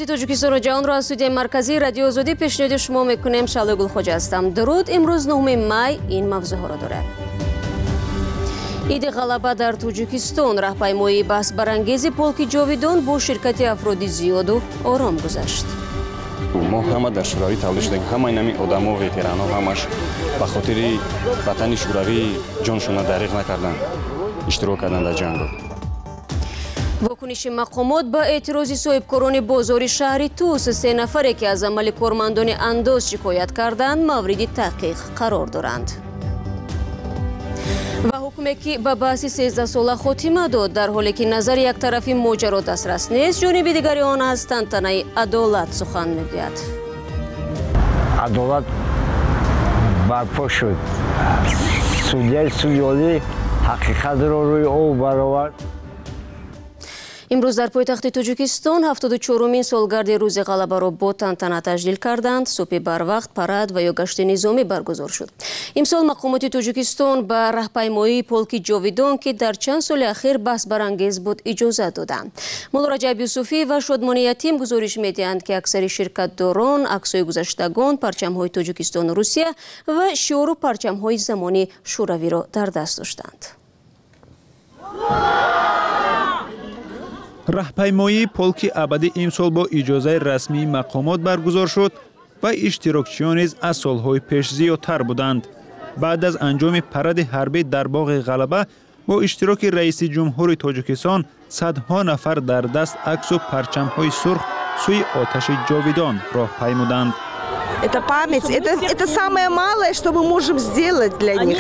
مقامات تاجیکستان و جهان را از استودیوی مرکزی رادیو آزادی پیشنهاد شما میکنیم. شعله گلخوجه هستم. درود. امروز 9 می این موضوع ها را داره. عید غلبه در تاجیکستان، راهپیمایی بحث برانگیز پولک جاویدان با شرکت افراد زیاد و آرام گذشت. ما همه در شوروی تولید شدیم. همه اینمی آدما و ویترانا همش به خاطر وطن شوروی جانشون را دریغ نکردن، اشتراک کردن در جنگ. واکنش مقامات با اعتراض صاحبکاران بازار شهر توس، 3 نفری که از عمل کارمندان انداز شکایت کردند مورد تحقیق قرار دارند. و حکمی که به بحث 13 ساله خاتمه داد، در حالی که نظر یک طرفی ماجرا دسترس نیست، جانب دیگری آن از تنطنه عدالت سخن میگوید. عدالت برپا شد. سودیای سودیالی حقیقت را روی او برآورد. امروز در پایتخت تاجیکستان 74مین سالگرد روز غلبه را با تنطنه تجلیل کردند. صبح بر وقت پرد و یا گشت نظامی برگزار شد. امسال مقامات تاجیکستان به راهپیمایی پولک جاویدان که در چند سال اخیر بحث برانگیز بود اجازه دادند. مولا رجب یوسفی و شادمان یتیم گزارش میدهند که اکثر شرکت داران عکس‌های گذشتگان، پرچم‌های تاجیکستان و روسیه و شعار و پرچم‌های زمانی شوروی را در دست داشتند. راهپیمایی پولک ابدی امسال با اجازه رسمی مقامات برگزار شد و اشتراکچیان نیز از سالهای پیش زیادتر بودند. بعد از انجام پرد حربی در باغ غلبه با اشتراک رئیس جمهور تاجیکستان، صدها نفر در دست عکس و پرچم‌های سرخ سوی آتش جاویدان راه پیمودند. Это память, это самое малое, что мы можем сделать для них.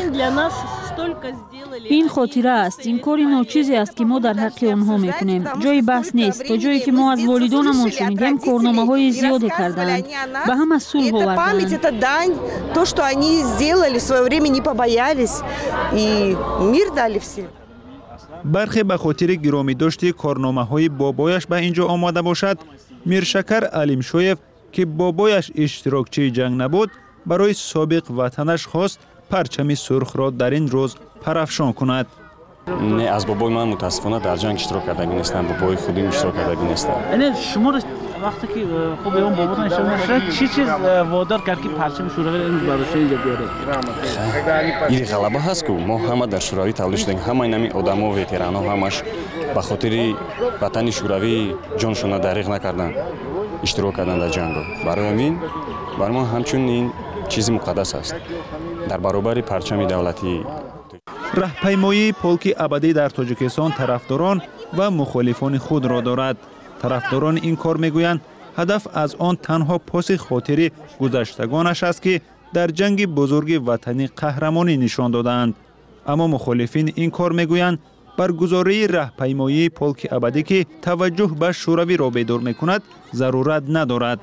این خاطره است. این کاری ناچیزی است که ما در حق آنها میکنیم. جای بحث نیست. تا جایی که ما از والدانمان شنیدیم کارنامه‌های زیادی کردند. به هم از صلح آوردند. Это дань, то, что они сделали в свое время, не побоялись и мир дали всем. برخی به خاطر گرامی داشتی کارنامه‌های بابایش به اینجا آمده باشد، میرشکر علیمشویف که بابایش اشتراکچی جنگ نبود، برای سابق وطنش خواست پرچم سرخ را در این روز پرافشان کند. نه، از بابای من متاسفانه در جنگ اشتراک کردگی نیستم. بابای خودم اشتراک کردگی نیستم. یعنی شما وقتی که خب اون باباتون اشتراک شد چی چیز وادار کرد که پرچم شوروی رو برای اینجا بیاره؟ این غلبه هست که ما همه در شوروی تولید شدیم. همه اینمی آدما و ویترانا همش به خاطر وطن شوروی جانشون را دریغ نکردن، اشتراک کردن در جنگ. برای همین برای ما همچون این چیزی مقدس است در برابر پرچم دولتی. راهپیمایی پولک ابدی در تاجیکستان طرفداران و مخالفان خود را دارد. طرفداران این کار میگویند هدف از آن تنها پاس خاطر گذشتگانش است که در جنگ بزرگ وطنی قهرمانی نشان دادند. اما مخالفین این کار میگویند برگزاری راهپیمایی پولک ابدی که توجه به شوروی را بیدار میکند ضرورت ندارد.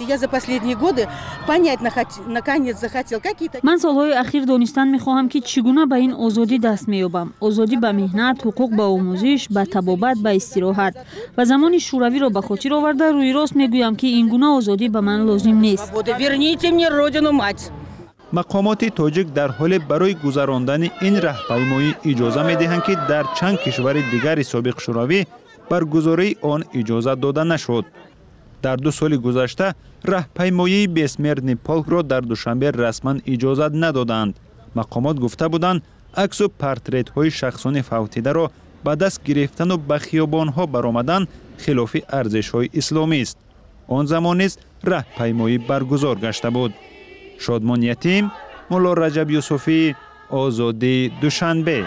من سالهای اخیر دانستن میخواهم که چگونه به این آزادی دست مییابم. آزادی به مهنت، حقوق به آموزش، به طبابت، به استراحت. و زمان شوروی را به خاطر آورده روی راست میگویم که این گونه آزادی به من لازم نیست. مقامات تاجیک در حال برای گذراندن این راهپیمایی اجازه می‌دهند که در چند کشور دیگر سابق شوروی برگزاری آن اجازه داده نشد. در 2 سال گذشته راهپیمایی بسمرن پولک را در دوشنبه رسما اجازه ندادند. مقامات گفته بودند عکس و پورترت‌های شخصان فوتیده را به دست گرفتن و به خیابان‌ها برآمدن خلاف ارزش‌های اسلامی است. آن زمان نیز راهپیمایی برگزار گشته بود. شادمان یتیم، مولا رجب یوسفی، آزادی دوشنبه.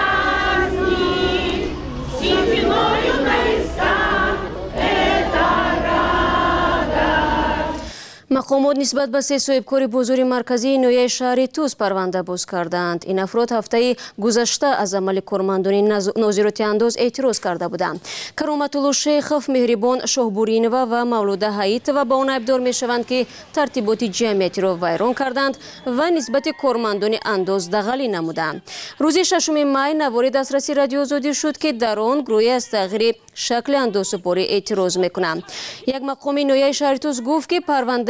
مقامات نسبت به 3 صاحبکار بازار مرکزی نویه شهر توس پرونده باز کردند. این افراد هفته گذشته از عمل کارمندان ناظرات انداز اعتراض کرده بودند. کرامت الله شیخов، مهربان شاهبورینова و مولوده حییتova با آن ابدار می شوند که ترتیبات جمعیتی را ویران کردند و نسبت کارمندان انداز دغلی نمودند. روز 6 می نوار دسترسی رادیو آزادی شد که در آن گروهی از تغییر شکل اندازسپاری اعتراض میکنند. یک مقام نویه شهر توس گفت که پرونده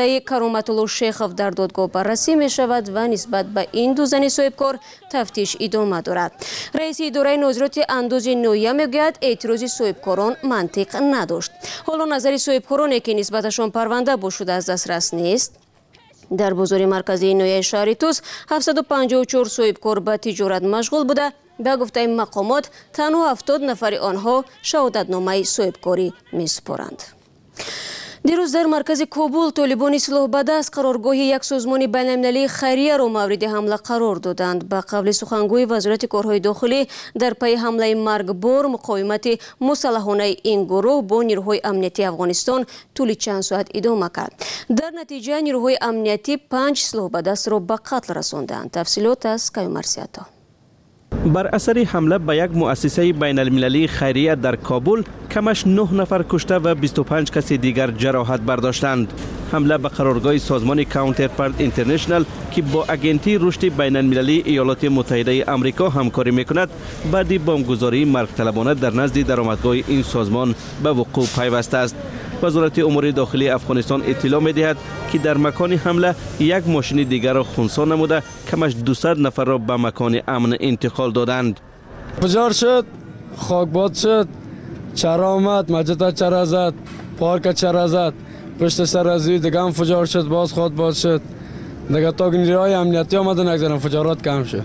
معامله کرامت‌الله شیخов در دادگاه بررسی می شود و نسبت به این دو زن صاحبکار تفتیش ادامه دارد. رئیس اداره نظارت انداز نویه میگوید اعتراض صاحبکاران منطق نداشت. حالا نظر صاحبکارانی که نسبتشان پرونده باشده از دسترس نیست. در بازار مرکزی نویه شهر توس 754 صاحبکار به تجارت مشغول بوده. به گفته مقامات تنها 70 نفر آنها شهادتنامه صاحبکاری میسپارند. دیروز در مرکز کابل طالبان اصلاح به دست قرارگاه یک سازمان بین‌المللی خیریه را مورد حمله قرار دادند. به قول سخنگوی وزارت کارهای داخلی در پی حمله مرگبار مقاومت مسلحانه این گروه با نیروهای امنیتی افغانستان طول چند ساعت ادامه کرد. در نتیجه نیروهای امنیتی 5 اصلاح به دست را به قتل رساندند. تفصیلات از کیومرسیاتا. بر اثر حمله به یک مؤسسه بین المللی خیریه در کابل کمش 9 نفر کشته و 25 کس دیگر جراحت برداشتند. حمله به قرارگاه سازمان کانترپارت اینترنشنال که با اگنتی رشد بین المللی ایالات متحده آمریکا همکاری میکند بعد بمبگذاری مرگ طلبانه در نزد درآمدگاه این سازمان به وقوع پیوسته است. وزارت امور داخلی افغانستان اطلاع می‌دهد که در مکان حمله یک ماشین دیگر را خنثی نموده کمش 200 نفر را به مکان امن انتقال دادند. فجار شد، خاکباد شد، چرا آمد، مجد چرا زد، پارک چرا زد، پشت سر از دیگه هم فجار شد، باز خود باز شد. دیگه تا نیروهای امنیتی آمدن نگذارن فجارات کم شد.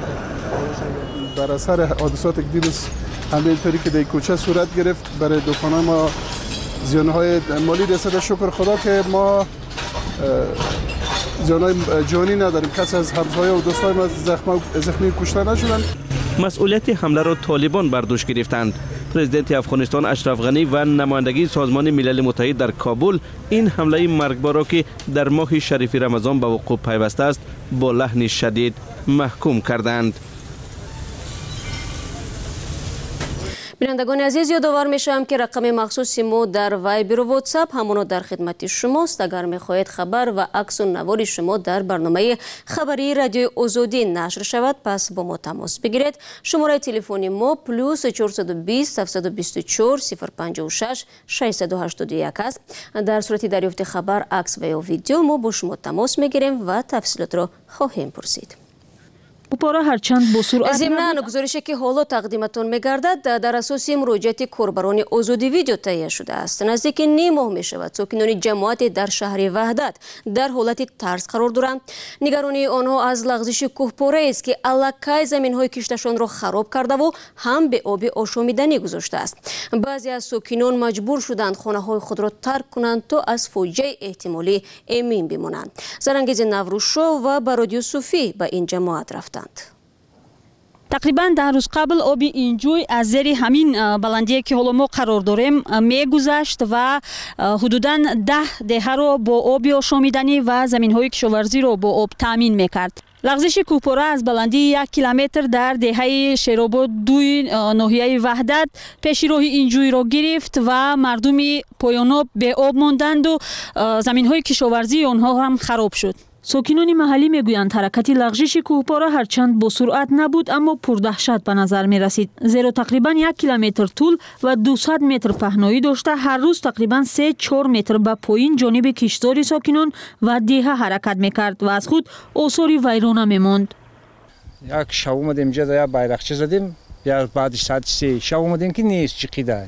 در اثر حادثات که دیروز حمله اینطوری که در کوچه صورت گرفت برای دکان‌های ما زیانهای مالی رسیده. شکر خدا که ما زیانهای جانی نداریم. کسی از همسایه و دوستای ما زخمی کشته نشدند. مسئولیت حمله را طالبان بر دوش گرفتند. پرزیدنت افغانستان اشرف غنی و نمایندگی سازمان ملل متحد در کابل این حمله مرگبار را که در ماه شریف رمضان به وقوع پیوسته است با لحن شدید محکوم کردند. بینندگان عزیز یادآور میشم که رقم مخصوص ما در وایبر و واتساپ همانا در خدمت شماست. اگر میخواهید خبر و عکس و نوار شما در برنامه خبری رادیو آزادی نشر شود پس با ما تماس بگیرید. شماره تلفن ما +420 724 056 681 است. در صورت دریافت خبر، عکس و یا ویدیو ما با شما تماس میگیریم و تفصیلات را خواهیم پرسید. پارا هرچند با سرعت ضمن گزارشی که حالا تقدیمتان می‌گردد در اساس مراجعت کاربران آزادی ویدیو تهیه شده است. نزدیک نیم ماه می‌شود ساکنان جماعت در شهر وحدت در حالت ترس قرار دارند. نگرانی آنها از لغزش کوهپاره است که الکی زمین‌های کشتشان را خراب کرده و هم به آب آشامیدنی گذاشته است. بعضی از ساکنان مجبور شدند خانه‌های خود را ترک کنند تا از فاجعه احتمالی امین بمانند. زرانگیز نوروزشاه و رادیو صوفی به این جماعت رفتند. تقریبا 10 روز قبل آب این جوی از زیر همین بلندی که حالا ما قرار داریم میگذشت و حدوداً 10 دهه را با آب آشامیدنی و زمین‌های کشاورزی را با آب تامین میکرد. لغزش کوهپاره از بلندی 1 کیلومتر در دهه شیرآباد 2 ناحیه وحدت پیش راه این جوی را گرفت و مردم پایان‌آب به آب ماندند و زمین‌های کشاورزی آنها هم خراب شد. ساکنان محلی میگویند حرکت لغزش کوهپاره هرچند با سرعت نبود اما پردهشت به نظر می رسید، زیرا تقریبا 1 کیلومتر طول و 200 متر پهنایی داشته هر روز تقریبا 3-4 متر به پایین جانب کشتزار ساکنان و دهه حرکت میکرد و از خود آثاری ویرانه میماند. یک شب اومدیم اینجا یا بیرقچه زدیم یا بعدش ساعت 3 شب اومدیم که نیست چقیده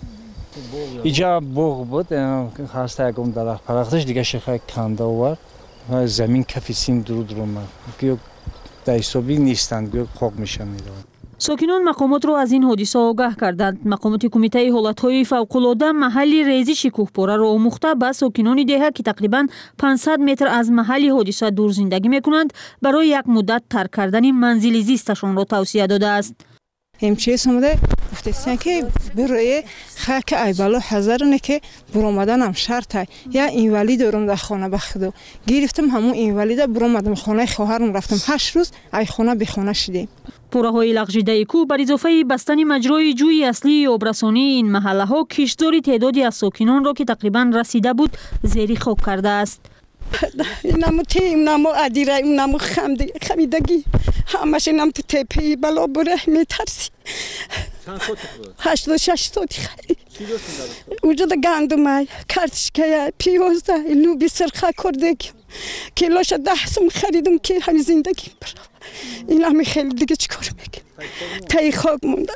اینجا بوق بود خواسته یکم درخت پرختش دیگه شخه کنده آورد. زمین کف سیم درود رو من که در حسابی نیستند که خوک میشن میدون. ساکنان مقامات را از این حادثه آگاه کردند. مقامات کمیته حالتهای فوق‌العاده محل ریزش کوهپاره را آموخته به ساکنان دهه که تقریبا 500 متر از محل حادثه دور زندگی میکنند برای یک مدت ترک کردن منزل زیستشان را توصیه داده است. همچیز اومده گفتن که برای خاک ایبالو حاضرنه که برآمدنم شرطه یا اینولی دارم در خانه بخدو گرفتم همون اینولی برآمدم خانه خواهرم رفتم 8 روز ای خانه به خانه شدیم. پوره‌های لغزیده کوه بر اضافه بستن مجرای جوی اصلی آبرسانی این محله ها کشتزار تعدادی از ساکنان را که تقریبا رسیده بود زیر خاک کرده است. نمو تیم نمو ادیره نمو خمیدگی همش اینم تو تپهی بالا بره میترسی. 86 ساعتی خرید. وجود گندم کارتشکای پیوزه لوبی سرخه کردگی کیلوش 10 سوم خریدم که همین زندگی برام این همه خیلی دیگه چیکار میکنم تای خاک مونده.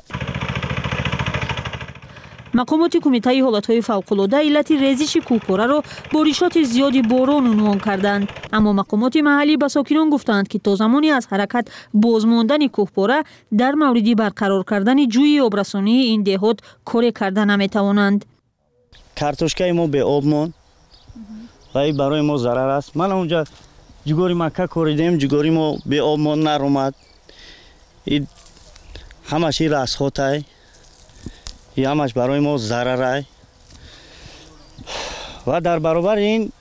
مقامات کمیته حالتهای فوق‌العاده علت ریزش کوهپاره بارشات زیادی باران عنوان کردند، اما مقامات محلی به ساکنان گفتند که تا زمانی از حرکت بازماندن کوهپاره در مورد برقرار کردن جوی آبرسانی این دهات کار کردن نمیتوانند. کارتوشکای ما به آب ماند و این برای ما ضرر است. من اونجا جگوری مکه کوریدیم، جگوری ما به آب ماند نرومد. این همش راسخوت است. این همش برای ما ضرر است و در برابر این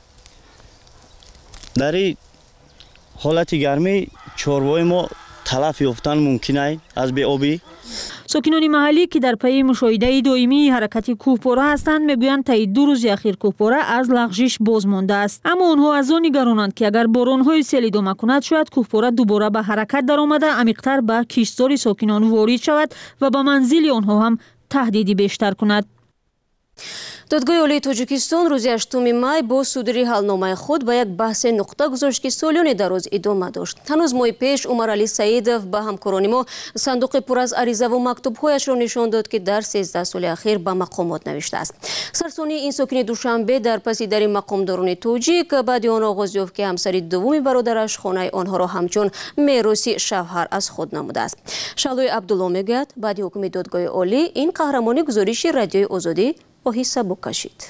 در این حالت گرمی چارواهای ما تلف یافتن ممکن است از بی آبی. ساکنان محلی که در پی مشاهده دائمی حرکت کوهپاره هستند میگویند تا 2 روز اخیر کوهپاره از لغزش باز مانده است، اما آنها از آن نگرانند که اگر باران‌های سیل ادامه کند شاید کوهپاره دوباره به حرکت درآمده عمیق‌تر به کشتزار ساکنان وارد شود و به منزل آنها هم تهدیدی بیشتر کند. دادگاه عالی تاجیکستان روز 8 مای با صدور حلنامه خود به یک بحث نقطه گذاشت که سالیان دراز ادامه داشت. هنوز ماه پیش عمرعلی سعیدов به همکاران ما صندوق پر از عریضه و مکتوب‌هایش را نشان داد که در 13 سال اخیر به مقامات نوشته است. سرسانی این ساکن دوشنبه در پس در مقامداران تاجیک بعد آن آغاز یافت که همسر دوم برادرش خانه آنها را همچون میراث شوهر از خود نموده است. شالوی عبدالله میگوید بعد حکم دادگاه عالی این قهرمانی گزارش رادیوی آزادی آهسته کشید.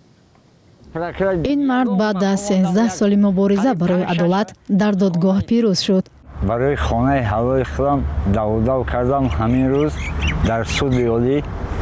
این مرد بعد از 13 سال مبارزه برای عدالت در دادگاه پیروز شد. برای خانه هوای خودم دو کردم. همین روز در سود عالی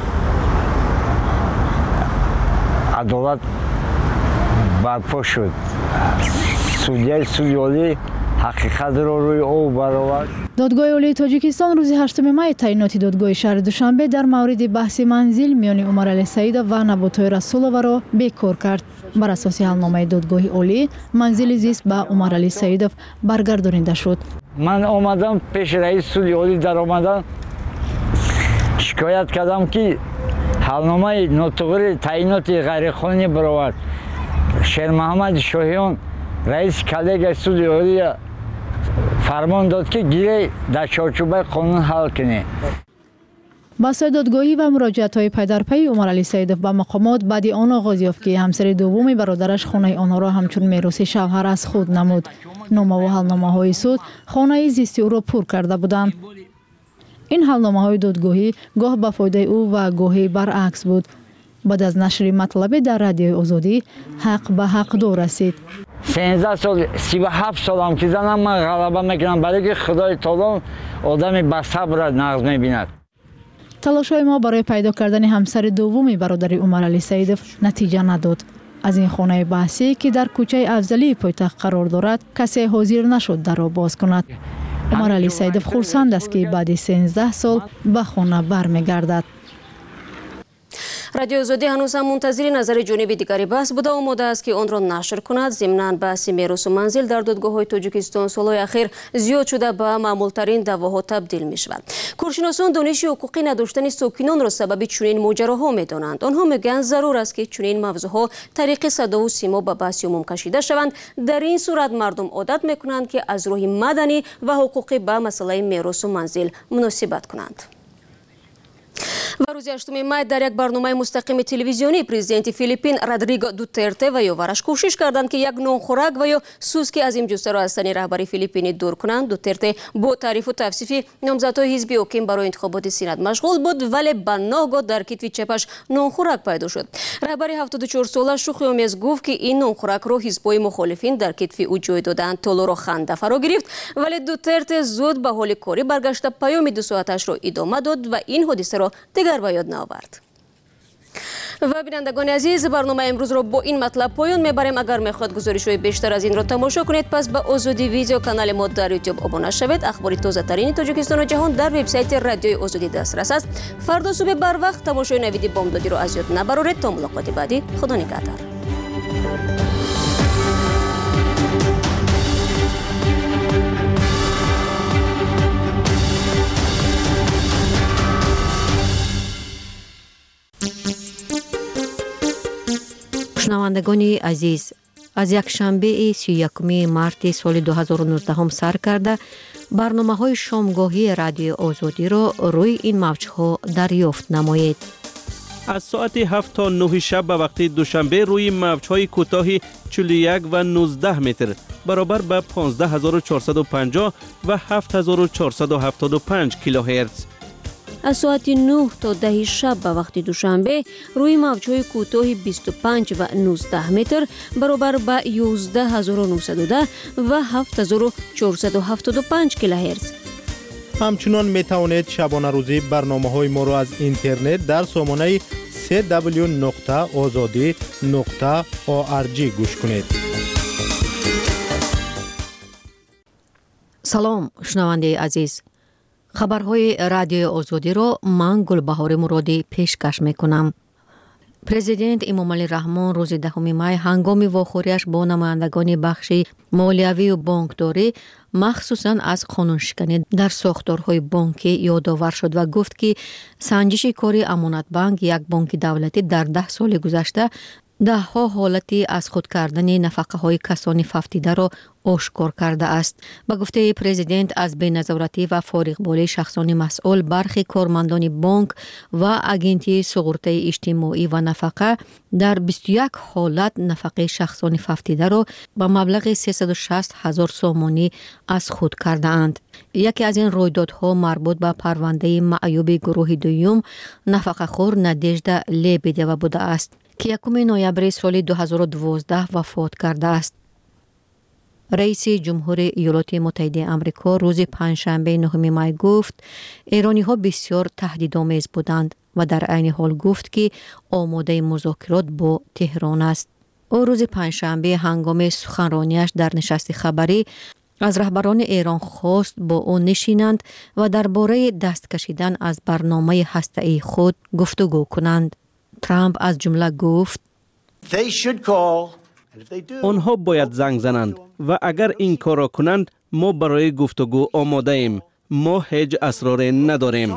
عدالت برپا شد. سودیای سود عالی حقیقت را روی او برآورد. دادگاه عالی تاجیکستان روز 8 مای تعیینات دادگاه شهر دوشنبه در مورد بحث منزل میان عمرعلی سعیدов و نباتای رسولова را بیکار کرد. بر اساس حلنامه دادگاه عالی منزل زیست به عمرعلی سعیدов برگردانیده شد. من آمدم پیش رئیس سود عالی در آمدم شکایت کردم که حلنامه نوتوغری تعیینات غیرقانونی برآورد. شیر محمد شاهیان رئیس کلیگ سود عالی فرمان داد که گیره در چارچوبه قانون حل کنه. بحث دادگاهی و مراجعت‌های پی در پی عمرعلی سعیدов به مقامات بعد آن آغاز یافت که همسر دوم برادرش خانه آنها را همچون میراث شوهر از خود نمود. نامه و حلنامه‌های سود خانه زیستی او را پر کرده بودند. این حلنامه‌های دادگاهی گاه به فایده او و گاهی برعکس بود. بعد از نشر مطلب در رادیوی آزادی حق به حقدار رسید. 13 سال 37 سالم که زنم من غلبه میکنم برای که خدای تعالی آدمی با صبر نغز میبیند. تلاش‌های ما برای پیدا کردن همسر دوم برادر عمرعلی سعیدov نتیجه نداد. از این خانه بحثی که در کوچه افضلی پایتخت قرار دارد کسی حاضر نشد در را باز کند. عمرعلی سعیدov خرسند است که بعد 13 سال به خانه برمیگردد. رادیو آزادی هنوز هم منتظر نظر جانب دیگری بحث بوده آماده است که آن را نشر کند. ضمناً بحث میراث و منزل در دادگاه‌های تاجیکستان سالهای اخیر زیاد شده به معمول‌ترین دعواها تبدیل می‌شود. کارشناسان دانش حقوقی نداشتن ساکنان را سبب چنین ماجراها می‌دانند. آنها میگویند ضرور است که چنین موضوعها طریق صدا و سیما به بحث عموم کشیده شوند. در این صورت مردم عادت می‌کنند که از راه مدنی و حقوقی به مسئله میراث و منزل مناسبت کنند. و روز 8 مای در یک برنامه مستقیم تلویزیونی پرزیدنت فیلیپین رودریگو دوترته و یاورش کوشش کردند که یک نانخوراک و یا سوسکی از این جثه را از تن رهبری فیلیپینی دور کنند. دوترته با تعریف و توصیف نامزدهای حزب حاکم برای انتخابات سنا مشغول بود، ولی به ناگاه در کتف چپش نانخوراک پیدا شد. رهبر 74 ساله شوخی‌آمیز گفت که این نانخوراک را حزب‌های مخالفین در کتف او جای دادند. طالو را خنده فرا گرفت، ولی دوترته زود به حال کاری برگشت، پیام 2 ساعتش را ادامه داد و این حادثه را دیگر به یاد نآورد. و بینندگان عزیز، برنامه امروز را با این مطلب پایان میبریم. اگر میخواد گزارش‌های بیشتر از این را تماشا کنید پس به آزادی ویدیو کانال ما در یوتیوب ابونه شوید. اخبار تازه ترین تاجیکستان و جهان در وبسایت رادیوی آزادی دسترس است. فردا صبح بر وقت تماشای نوید بامدادی را از یاد نبرید. تا ملاقات بعدی، خدا نگهدار. шунавандагони азиз, аз якшанбеи 31 марти соли 2019 сар карда барномаҳои шомгоҳии радиои озодиро рӯи ин мавҷҳо дарёфт намоед. از ساعت 7 تا 9 شب به وقت دوشنبه روی موج‌های کوتاه 41 و 19 متر برابر به 15450 و 7475 کیلوهرتز. از ساعت 9 تا 10 شب به وقت دوشنبه روی موج‌های کوتاه 25 و 19 متر برابر به 11910 و 7475 کیلوهرتز. همچنان می توانید شبانه روزی برنامه‌های ما را از اینترنت در سامانه www.azadi.org گوش کنید. سلام شنونده عزیز. خبرهای رادیو آزادی را من گلبهار مرادی پیشکش میکنم. پرزیدنت امامعلی رحمان روز 10 می هنگام واخوریش با نمایندگان بخش مالیوی و بانکداری مخصوصاً از قانونشکنی در ساختارهای بانکی یادآور شد و گفت که سنجش کاری امانت بانک یک بانک دولتی در 10 سال گذشته ده‌ها حالتی از خود کردن نفقه های کسان ففتیده را آشکار کرده است. به گفته پرزیدنت از بی‌نظارتی و فارغبالی شخصان مسئول برخی کارمندان بانک و اگنتی سقورت اجتماعی و نفقه در 21 حالت نفقه شخصان ففتیده را به مبلغ 360,000 سومانی از خود کرده اند. یکی از این رویدادها مربوط به پرونده معیوب گروه دوم نفقه خور ندژده لیبیدیوا بوده است که 1 نوامبر سال 2012 وفات کرده است. رئیس جمهور ایالات متحده آمریکا روز پنجشنبه 9 می گفت ایرانی ها بسیار تهدیدآمیز بودند و در عین حال گفت که آماده مذاکرات با تهران است. او روز پنجشنبه هنگام سخنرانیش در نشست خبری از رهبران ایران خواست با او نشینند و درباره دست کشیدن از برنامه هسته‌ای خود گفتگو کنند. ترامپ از جمله گفت آنها باید زنگ زنند و اگر این کار را کنند ما برای گفتگو آماده ایم. ما هیچ اسرار نداریم.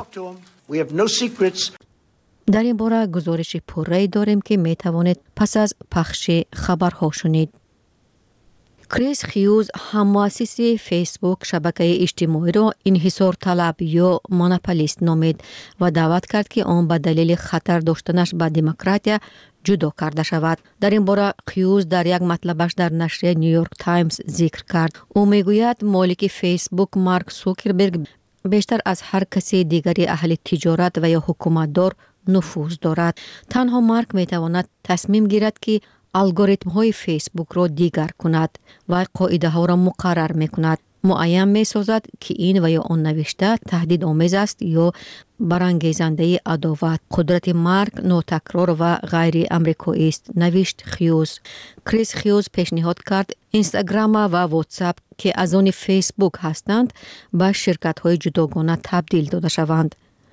در این باره گزارش پررأی داریم که می توانید پس از پخش خبرها شنید. کریس هیوز هم‌مؤسس فیسبوک شبکه اجتماعی را انحصار طلب یا مونوپولیست نامید و دعوت کرد که آن به دلیل خطر داشتنش به دموکراتیا جدا کرده شود. در این باره هیوز در یک مطلبش در نشریه نیویورک تایمز ذکر کرد. او میگوید مالک فیسبوک مارک زوکربرگ بیشتر از هر کسی دیگری اهل تجارت و یا حکومتدار نفوذ دارد. تنها مارک میتواند تصمیم گیرد که الگوریتم های فیسبوک را دیگر کند و قاعده ها را مقرر می کند. معین می سازد که این و یا آن نوشته تهدید آمیز است یا برانگیزنده عداوت. قدرت مارک ناتکرار و غیر امریکایی است، نوشت هیوز. کریس هیوز پیشنهاد کرد اینستاگرام و واتساپ که از آن فیسبوک هستند به شرکت های جداگانه تبدیل داده شوند.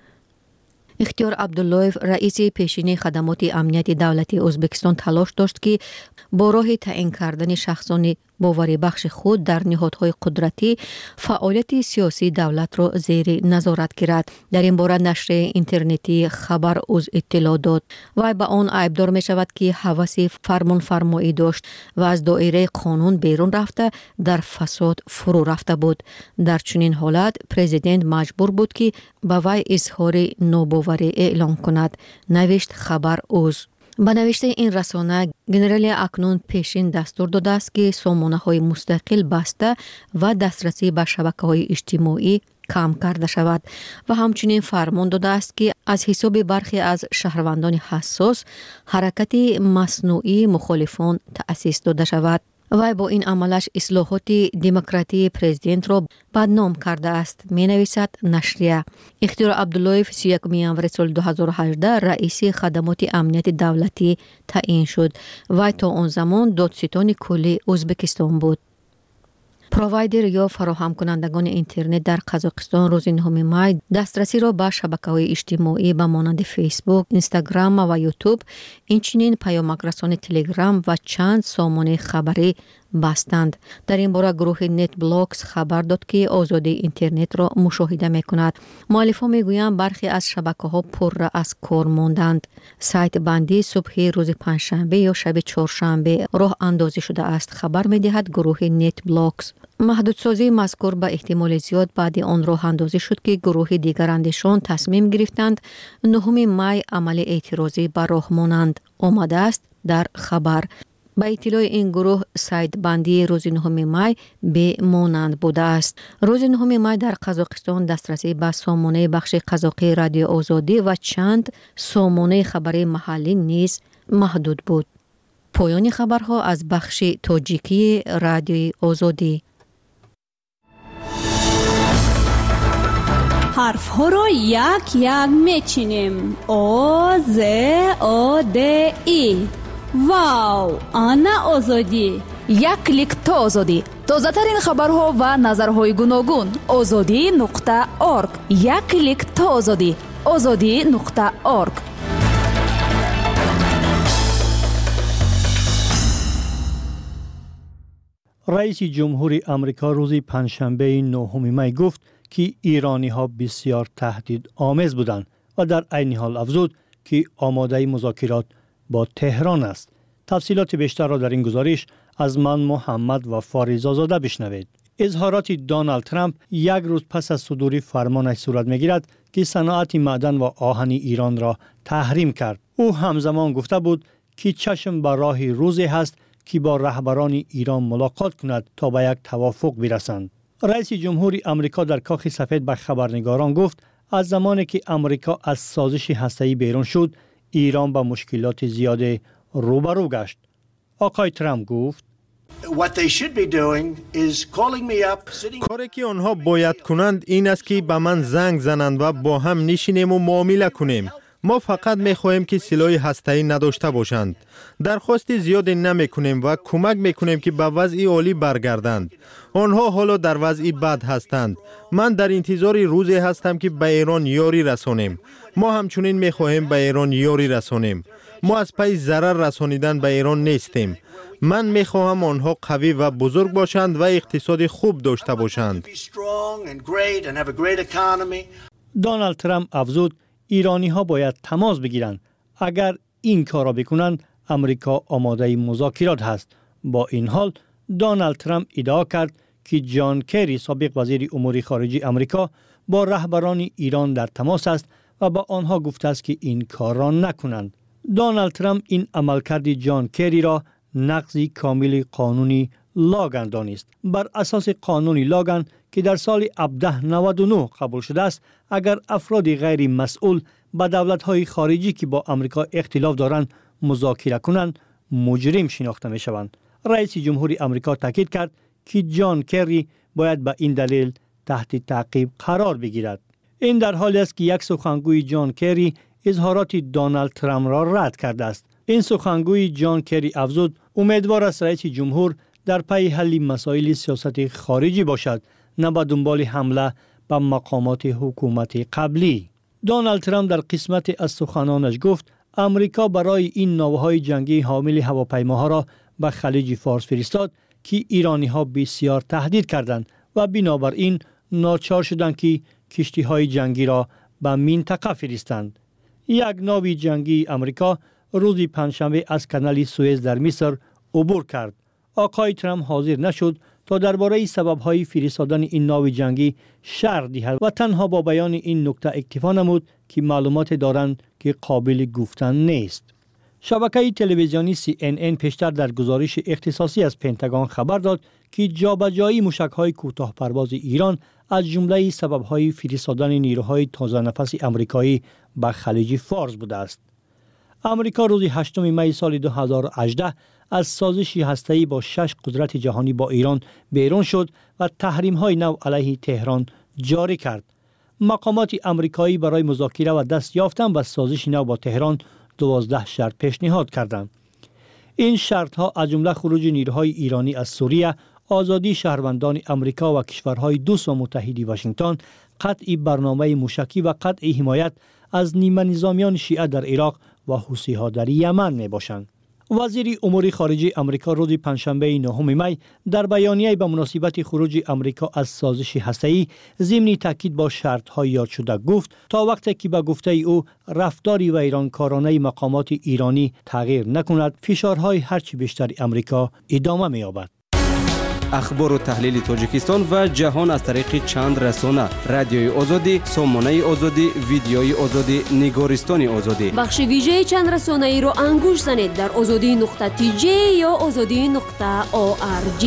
اختیار عبداللهیف رئیس پیشین خدمات امنیت دولتی ازبکستان تلاش داشت که با راه تعیین کردن شخصان باوری بخش خود در نهادهای قدرتی فعالیت سیاسی دولت را زیر نظارت گیرد. در این باره نشر اینترنتی خبر از اطلاع داد و به آن عیبدار می شود که هوس فرمان فرمایی داشت و از دایره قانون بیرون رفته در فساد فرو رفته بود. در چنین حالت پرزیدنت مجبور بود که به وی اظهار ناباوری اعلام کند، نوشت خبر از. به نوشته این رسانه گنرالی اکنون پیشین دستور داده است که سامانه های مستقل بسته و دسترسی به شبکه های اجتماعی کم کرده شود و همچنین فرمان داده است که از حساب برخی از شهروندان حساس حرکت مصنوعی مخالفان تأسیس داده شود. و با این عملش اصلاحات دموکراتی پرزیدنت را بدنام کرده است، می نویسد نشریه. اختیار عبداللهیف 31 ژانویه سال 2018 رئیس خدمات امنیت دولتی تعیین شد و تا آن زمان دادستان کلی ازبکستان بود. پرووایدر یا فراهم کنندگان اینترنت در قزاقستان روز 9 می دسترسی را به شبکه‌های اجتماعی به مانند فیسبوک، اینستاگرام و یوتیوب، اینچنین پیامک رسان تلگرام و چند سامانه خبری بستند. در این باره گروه نت بلاکس خبر داد که آزادی اینترنت را مشاهده می‌کند. مؤلفان می‌گویند برخی از شبکه‌ها پر از کار ماندند. سایت بندی صبح روز پنجشنبه یا شب چهارشنبه راه اندازی شده است. خبر می‌دهد گروه نت بلاکس. محدودسازی مذکور به احتمال زیاد بعد آن راه اندازی شد که گروه دیگر اندیشان تصمیم گرفتند 9 می عمل اعتراضی بر راه مانند. آمده است در خبر. با اطلاع این گروه سایت بندی روز 9 می به مانند بوده است. روز 9 می در قزاقستان دسترسی به سامانه بخش قزاقی رادیو آزادی و چند سامانه خبری محلی نیز محدود بود. پایان خبرها از بخش تاجیکی رادیو آزادی. حرف ها را یک یک میچینیم. آ ز آ د ای. واو، آنا آزادی. یک کلیک تا آزادی. تازه ترین خبرها و نظرهای گوناگون. azadi.org. یک کلیک تا آزادی. azadi.org. رئیس جمهور آمریکا روز پنجشنبه 9 می گفت که ایرانی ها بسیار تهدید آمیز بودند و در عین حال افزود که آماده مذاکرات با تهران است. تفصیلات بیشتر را در این گزارش از من محمد و فاریزا زاده بشنوید. اظهارات دونالد ترامپ یک روز پس از صدور فرمانش صورت می‌گیرد که صنعت معدن و آهن ایران را تحریم کرد. او همزمان گفته بود که چشم بر راه روزی هست که با رهبران ایران ملاقات کند تا به یک توافق برسند. رئیس جمهور آمریکا در کاخ سفید به خبرنگاران گفت از زمانی که آمریکا از سازش هسته‌ای بیرون شد، ایران با مشکلات زیاد روبرو گشت. آقای ترامپ گفت کاری که آنها باید کنند این است که به من زنگ زنند و با هم نشینیم و معامله کنیم. ما فقط می‌خواهیم که سلاح هسته‌ای نداشته باشند. درخواست زیادی نمی‌کنیم و کمک می‌کنیم که به وضع عالی برگردند. آنها حالا در وضع بد هستند. من در انتظار روزی هستم که به ایران یاری رسانیم. ما همچنین می‌خواهیم به ایران یاری رسانیم. ما از پی ضرر رسانیدن به ایران نیستیم. من می‌خواهم آنها قوی و بزرگ باشند و اقتصاد خوب داشته باشند. دونالد ترامپ افزود ایرانی ها باید تماس بگیرند. اگر این کار را بکنند امریکا آماده مذاکرات هست. با این حال دونالد ترامپ ادعا کرد که جان کری سابق وزیر امور خارجه امریکا با رهبران ایران در تماس است و با آنها گفته است که این کار را نکنند. دونالد ترامپ این عملکرد جان کری را نقض کامل قانونی لاگن دانست. بر اساس قانون لاگن که در سال 1799 قبول شده است، اگر افراد غیر مسئول با دولت‌های خارجی که با آمریکا اختلاف دارند مذاکره کنند، مجرم شناخته می‌شوند. رئیس جمهور آمریکا تاکید کرد که جان کری باید به این دلیل تحت تعقیب قرار بگیرد. این در حالی است که یک سخنگوی جان کری اظهارات دونالد ترامپ را رد کرده است. این سخنگوی جان کری افزود امیدوار است رئیس جمهور در پی حل مسائل سیاست خارجی باشد، نه به دنبال حمله به مقامات حکومت قبلی. دونالد ترامپ در قسمت از سخنانش گفت امریکا برای این ناوهای جنگی حامل هواپیماها را به خلیج فارس فرستاد که ایرانی ها بسیار تهدید کردند و بنابراین ناچار شدند که کشتی های جنگی را به منطقه فرستند. یک ناو جنگی امریکا روز پنجشنبه از کانال سوئز در مصر عبور کرد. آقای ترامپ حاضر نشد تا درباره سبب‌های فرستادن این ناو جنگی شرح دهد و تنها با بیان این نکته اکتفا نمود که معلومات دارند که قابل گفتن نیست. شبکه تلویزیونی CNN پیشتر در گزارش اختصاصی از پنتاگون خبر داد که جابجایی موشک‌های کوتاه پرواز ایران از جمله سبب‌های فرستادن نیروهای تازه نفس آمریکایی به خلیج فارس بوده است. آمریکا روز 8 می سال 2018 از سازش هسته‌ای با 6 قدرت جهانی با ایران بیرون شد و تحریم‌های نو علیه تهران جاری کرد. مقامات آمریکایی برای مذاکره و دست یافتن به سازش نو با تهران 12 شرط پیشنهاد کردند. این شرط‌ها از جمله خروج نیروهای ایرانی از سوریه، آزادی شهروندان آمریکا و کشورهای دوست و متحد واشنگتن، قطع برنامه موشکی و قطع حمایت از نیمه نظامیان شیعه در عراق و حوثی‌ها در یمن می‌باشند. وزیر امور خارجه امریکا روز پنجشنبه 9 می در بیانیه به مناسبت خروج امریکا از سازش هسته‌ای ضمن تاکید با شرط‌های یاد شده گفت تا وقتی که به گفته او رفتار ویرانکارانه مقامات ایرانی تغییر نکند فشارهای هرچی بیشتر امریکا ادامه می‌یابد. اخبار و تحلیل تاجیکستان و جهان از طریق چند رسانه: رادیوی آزادی، سامانه آزادی، ویدیوی آزادی، نگارستان آزادی. بخش ویژه چند رسانه ای را انگوش زنید در azadi.tj یا azadi.org.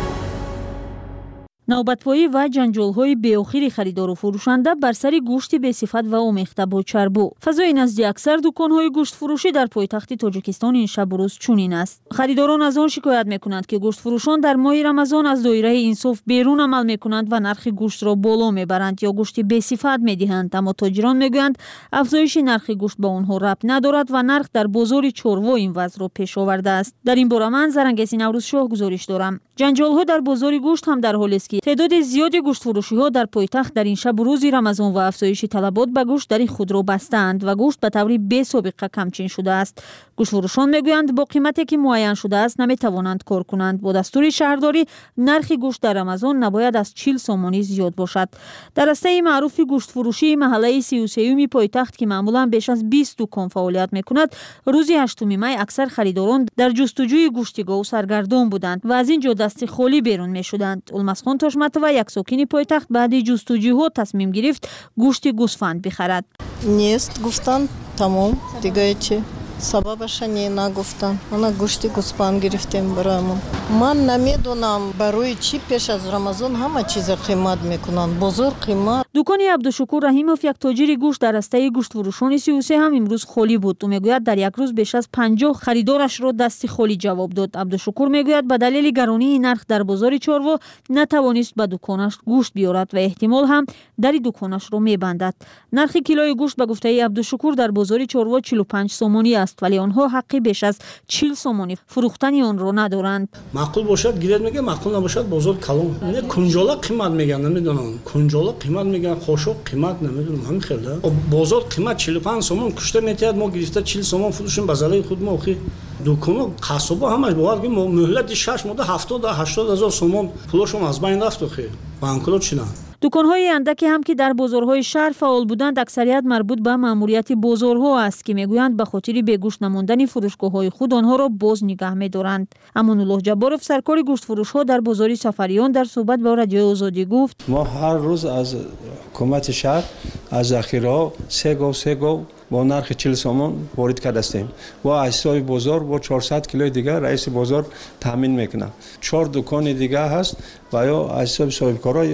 نوبت‌پایی و جنجال‌های بی‌آخر خریدار و فروشنده بر سر گوشت بی‌صفت و آمیخته با چربو. فضای نزد اکثر دکان‌های گوشت فروشی در پایتخت تاجیکستان این شب و روز چنین است. خریداران از آن شکایت می‌کنند که گوشت فروشان در ماه رمضان از دایره انصاف بیرون عمل می‌کنند و نرخ گوشت را بالا می‌برند یا گوشت بی‌صفت می‌دهند، اما تاجران می‌گویند افزایش نرخ گوشت با آنها ربط ندارد و نرخ در بازار چوروا این وضع را پیش آورده است. در این باره من زرنگسی نوروزشاه گزارش دارم. جنجال‌ها در بازار گوشت هم در حالی است که تعداد زیادی گوشت فروشی‌ها در پایتخت در این شب و روز رمضان و افزایش طلبات به گوشت در خود را بستند و گوشت به طور بی‌سابقه کمچین شده است. گوشت فروشان میگویند با قیمتی که معین شده است نمیتوانند کار کنند. با دستور شهرداری نرخ گوشت در رمضان نباید از 40 سومانی زیاد باشد. در راسته معروف گوشت فروشی محله 33 پایتخت که معمولا بیش از 20 دکان فعالیت میکند، روز 8 می اکثر خریداران در جستجوی گوشت گاو سرگردان بودند و از اینجا دست خالی بیرون میشدند. المسخان و یک ساکن پایتخت بعد جستجوها تصمیم گرفت گوشت گوسفند بخرد. نیست گفتن تمام دیگه چی سببش نگفتن. ما گوشت گوسفند گرفتیم برامون. من نمیدونم برای چی پیش از رمضان همه چیز قیمت میکنن. بزرگ قیمت. دکان عبدالشکور رحیموف یک تاجر گوشت در راسته گوشت فروشان 33 هم امروز خالی بود. او میگوید در یک روز بیش از 50 خریدارش را دست خالی جواب داد. عبدالشکور میگوید به دلیل گرانی نرخ در بازار چوروا نتوانست به دکانش گوشت بیارد و احتمال هم در دکانش را میبندد. نرخ کیلوی گوشت به گفته عبدالشکور در بازار چوروا 45 سومانی است، ولی آنها حقی بیش از 40 سومانی فروختن آن را ندارند. معقول باشد گیرد میگه، معقول نباشد بازار کلان. نه کنجالا قیمت میگن، نمیدونم کنجالا قیمت میگن، خوشو قیمت نمیدونم همین خیلی. بازار قیمت 45 سومون کشته میتید، ما گرفته 40 سومون فروشیم بازار خود ما اخی دکان قصبا همش باور که مهلت 6 ماه 70 تا 80 هزار سومون پولشون از بین رفت اخی. بانکلوت شدن. دکان‌های اندکی هم که در بازارهای شهر فعال بودند اکثریت مربوط به ماموریت بازارها است که میگویند به خاطر بیگوشت نموندن فروشگاه‌های خود آنها را باز نگه می‌دارند. امان‌الله جبارов سرکار گوشت فروش‌ها در بازار سفریان در صحبت با رادیو آزادی گفت: ما هر روز از حکومت شهر از ذخیره‌ها سه گاو با نرخ 40 سومون وارد کرده استیم. با اجزای بازار با 400 کیلو دیگه رئیس بازار تامین میکنه. 4 دکان دیگه هست و یا اجزای صاحبکارای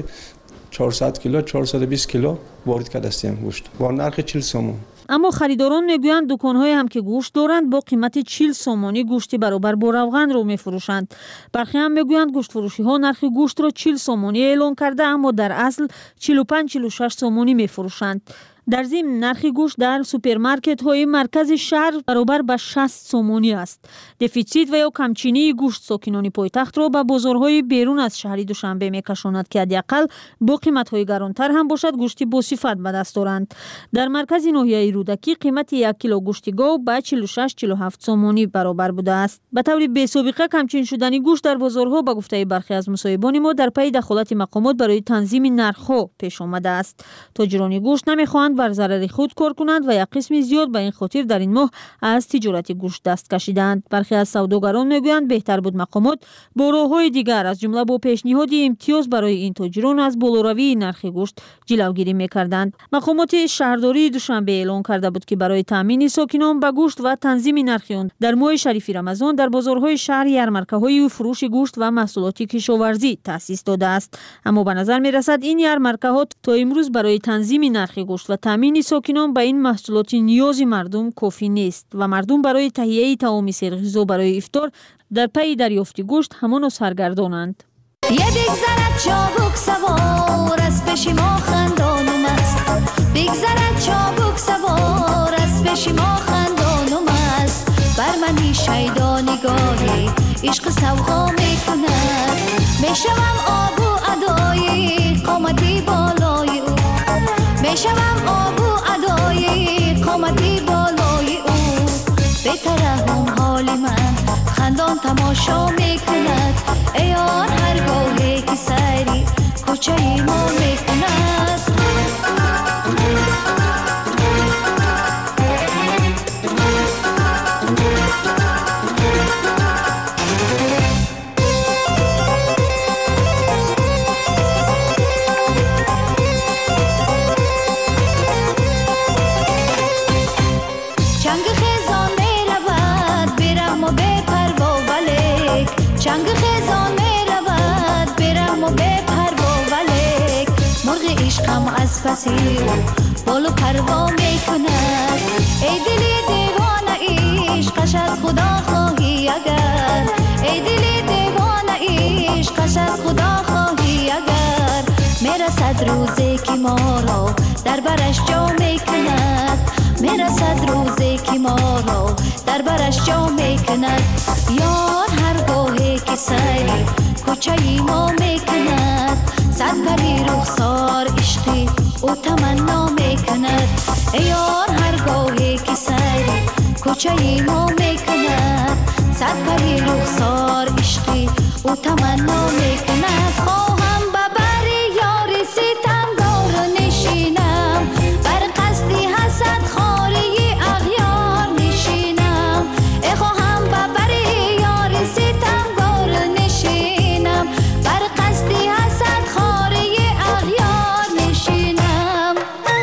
400 کیلو 420 کیلو وارد کرده استیم گوشت با نرخ 40 سومون. اما خریداران میگویند دکان‌های هم که گوشت دارند با قیمت 40 سومانی گوشت برابر با روغن رو میفروشند. برخی هم میگویند گوشت فروشی‌ها نرخ گوشت را 40 سومانی اعلان کرده اما در اصل 45 46 سومانی میفروشند. در ضمن نرخ گوشت در سوپرمارکت‌های مرکز شهر برابر به 60 سومانی است. دفیسیت و یا کمچینی گوشت ساکنان پایتخت را به بازارهای بیرون از شهر دوشنبه می‌کشاند که حداقل با قیمت‌های گرانتر هم باشد گوشت با-صفت به دست دارند. در مرکز ناحیه رودکی قیمت 1 کیلو گوشت گاو به 46 47 سومانی برابر بوده است. به طور بی‌سابقه کمچین شدن گوشت در بازارها به گفته برخی از مصاحبان ما در پی دخالت مقامات برای تنظیم نرخ‌ها پیش آمده است. تاجران گوشت نمی‌خواهند بر ضرر خود کار کنند و یک قسم زیاد به این خاطر در این ماه از تجارت گوشت دست کشیدند. برخی از سوداگران میگویند بهتر بود مقامات با راه‌های دیگر از جمله با پیشنهاد امتیاز برای این تاجران از بالاروی نرخ گوشت جلوگیری میکردند. مقامات شهرداری دوشنبه اعلام کرده بود که برای تامین ساکنان به گوشت و تنظیم نرخ آن در ماه شریف رمضان در بازارهای شهر یارمارکه‌های فروش گوشت و محصولات کشاورزی تأسیس داده است. اما به نظر میرسد این یارمارکه‌ها تا امروز برای تنظیم نرخ گوشت و تامین ساکنان به این محصولات نیاز مردم کافی نیست و مردم برای تهیه طعام سرغذا برای افطار در پی دریافت گوشت همان سرگردانند. بگذرد چابک سوار از پیش ما خندان و مست، بگذرد چابک سوار از پیش ما خندان و مست، بر منی شیدا نگاهی عشق سوغا میکند، میشوم آب و ادای قامتی بالای او، میشوم آب و ادای قامتی بالای او، بترحم حال من زندان تماشا میکند ای یار هرگاهی که سری کوچه ما میکند چنگ خیزان می رود برم و بپروا ولیک مرغ عشقم از پسی بالو پروا می کند ای دلی دیوانه عشقش از خدا خواهی اگر ای دلی دیوانه عشقش از خدا خواهی اگر میرسد روزی که ما را در برش جا می کند میرسد روزی که ما را در برش جا می کند یار هرگاهی که سری کوچه ما می کند صد پری رخسار عشقی او تمنا می کند ای یار هرگاهی که سری کوچه ما می کند صد پری رخسار عشقی او تمنا می کند خواهم ببری یاری ستمگار نشینم بر قصدی حسد خاری اغیار نشینم ای خواهم ببری یاری ستمگار نشینم بر قصدی حسد خاری اغیار نشینم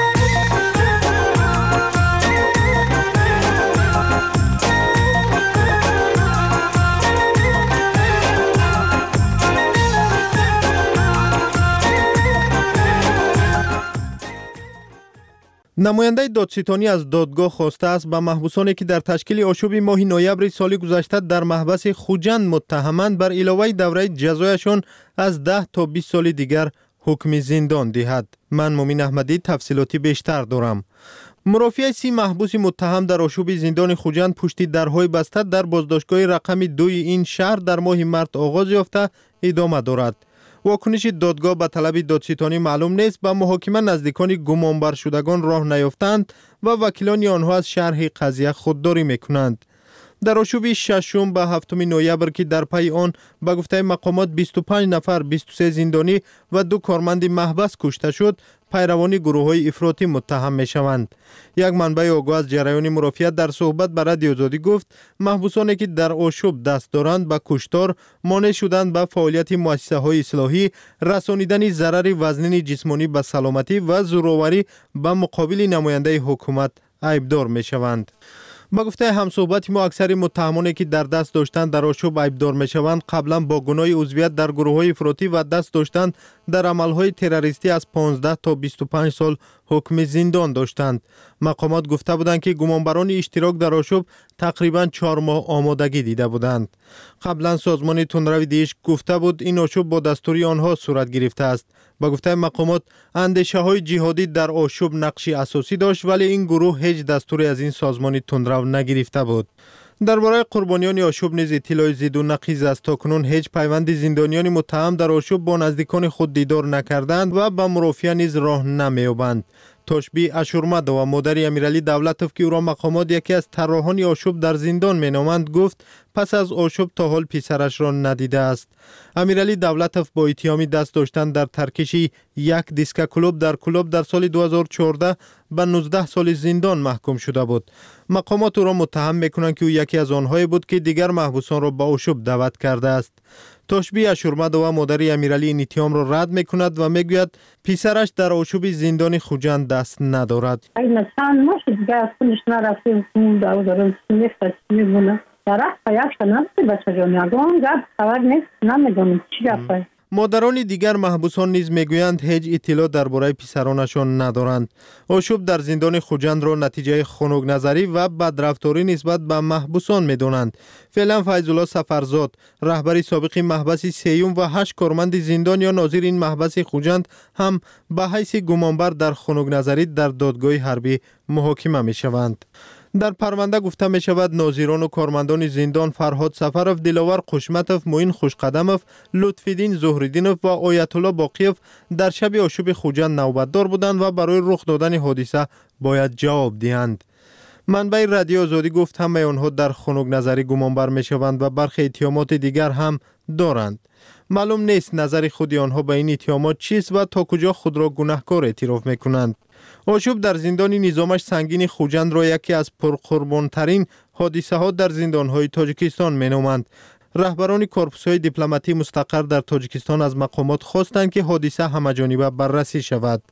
نماینده دادستانی از دادگاه خواسته است به محبوسانی که در تشکیل آشوب ماه نوامبر سال گذشته در محبس خوجند متهمند بر علاوه دوره جزایشان از 10 تا 20 سال دیگر حکم زندان دهد. من مومن احمدی تفصیلاتی بیشتر دارم. مرافعه 30 محبوس متهم در آشوب زندان خوجند پشت درهای بسته در بازداشتگاه رقم 2 این شهر در ماه مارس آغاز یافته ادامه دارد. واکنش دادگاه به طلب دادستانی معلوم نیست. به محاکمه نزدیکان گمانبر شدگان راه نیافتند و وکیلان آنها از شرح قضیه خودداری میکنند. در آشوب ششم به 7 نوامبر که در پی آن به گفته مقامات 25 نفر 23 زندانی و 2 کارمند محبس کشته شد، پیروان گروه‌های افراطی متهم می‌شوند. یک منبع آگاه از جریان مرافعت در صحبت با رادیو آزادی گفت محبوسانی که در آشوب دست دارند به کشتار، مانع شدن به فعالیت مؤسسه‌های اصلاحی، رسانیدن ضرر وزنی جسمانی به سلامتی و زورآوری به مقابل نماینده حکومت عیبدار می‌شوند. با گفته همصحبت ما اکثر متهمانی که در دست داشتن در آشوب عیبدار میشوند قبلا با گناه عضویت در گروه‌های افراطی و دست داشتن در عملهای تروریستی از 15 تا 25 سال حکم زندان داشتند. مقامات گفته بودند که گمانبران اشتراک در آشوب تقریبا 4 ماه آمادگی دیده بودند. قبلا سازمان تندروی دیش گفته بود این آشوب با دستوری آنها صورت گرفته است. با گفته مقامات اندیشه‌های جهادی در آشوب نقشی اساسی داشت ولی این گروه هیچ دستوری از این سازمان تندرو نگرفته بود. درباره قربانیان آشوب نیز اطلاع زید و نقیض است. تاکنون هیچ پیوند زندانیان متهم در آشوب با نزدیکان خود دیدار نکردند و به مرافعه نیز راه نمی‌یابند. توشبی اشورمد و مادر امیرعلی دولتوف که او را مقامات یکی از طراحان آشوب در زندان مینامند گفت پس از آشوب تا حال پسرش را ندیده است. امیرعلی دولتوف با اتهام دست داشتن در ترکش یک دیسک کلوب در سال 2014 به 19 سال زندان محکوم شده بود. مقامات او را متهم میکنند که او یکی از آنهایی بود که دیگر محبوسان را به آشوب دعوت کرده است. توشبی اشورمد و مادر امیرعلی این اتهام را رد میکند و میگوید پسرش در آشوب زندان خوجند دست ندارد. این چند ماه دیگه از خونش نرفته و دارم میفته طرف پیاش نمیشه بچه جان یگان گفت خبر نیست نمیدونم چی گفته. مادران دیگر محبوسان نیز میگویند هیچ اطلاع درباره پسرانشان ندارند. آشوب در زندان خوجند را نتیجه خنک نظری و بدرفتاری نسبت به محبوسان میدانند. فعلا فیض‌الله سفرزاد رهبر سابق محبس سیوم و 8 کارمند زندان یا ناظر این محبس خوجند هم به حیث گمانبر در خنک نظری در دادگاه حربی محاکمه میشوند. در پرونده گفته می شود ناظران و کارمندان زندان فرهاد سفرов، دلاور قشمتov، معین خوشقدمov، لطفیدین زهریدینov و آیت الله باقیov در شب آشوب خوجند نوبتدار بودند و برای رخ دادن حادثه باید جواب دهند. منبع رادیو آزادی گفت همه آنها در خنک نظری گمانبر میشوند و برخی اتهامات دیگر هم دارند. معلوم نیست نظر خود آنها به این اتهامات چیست و تا کجا خود را گناهکار اعتراف میکنند. آشوب در زندان نظامش سنگین خوجند را یکی از پرقربانترین حادثه ها در زندان های تاجیکستان مینامند. رهبران کورپوس های دیپلماتی مستقر در تاجیکستان از مقامات خواستند که حادثه همه‌جانبه بررسی شود.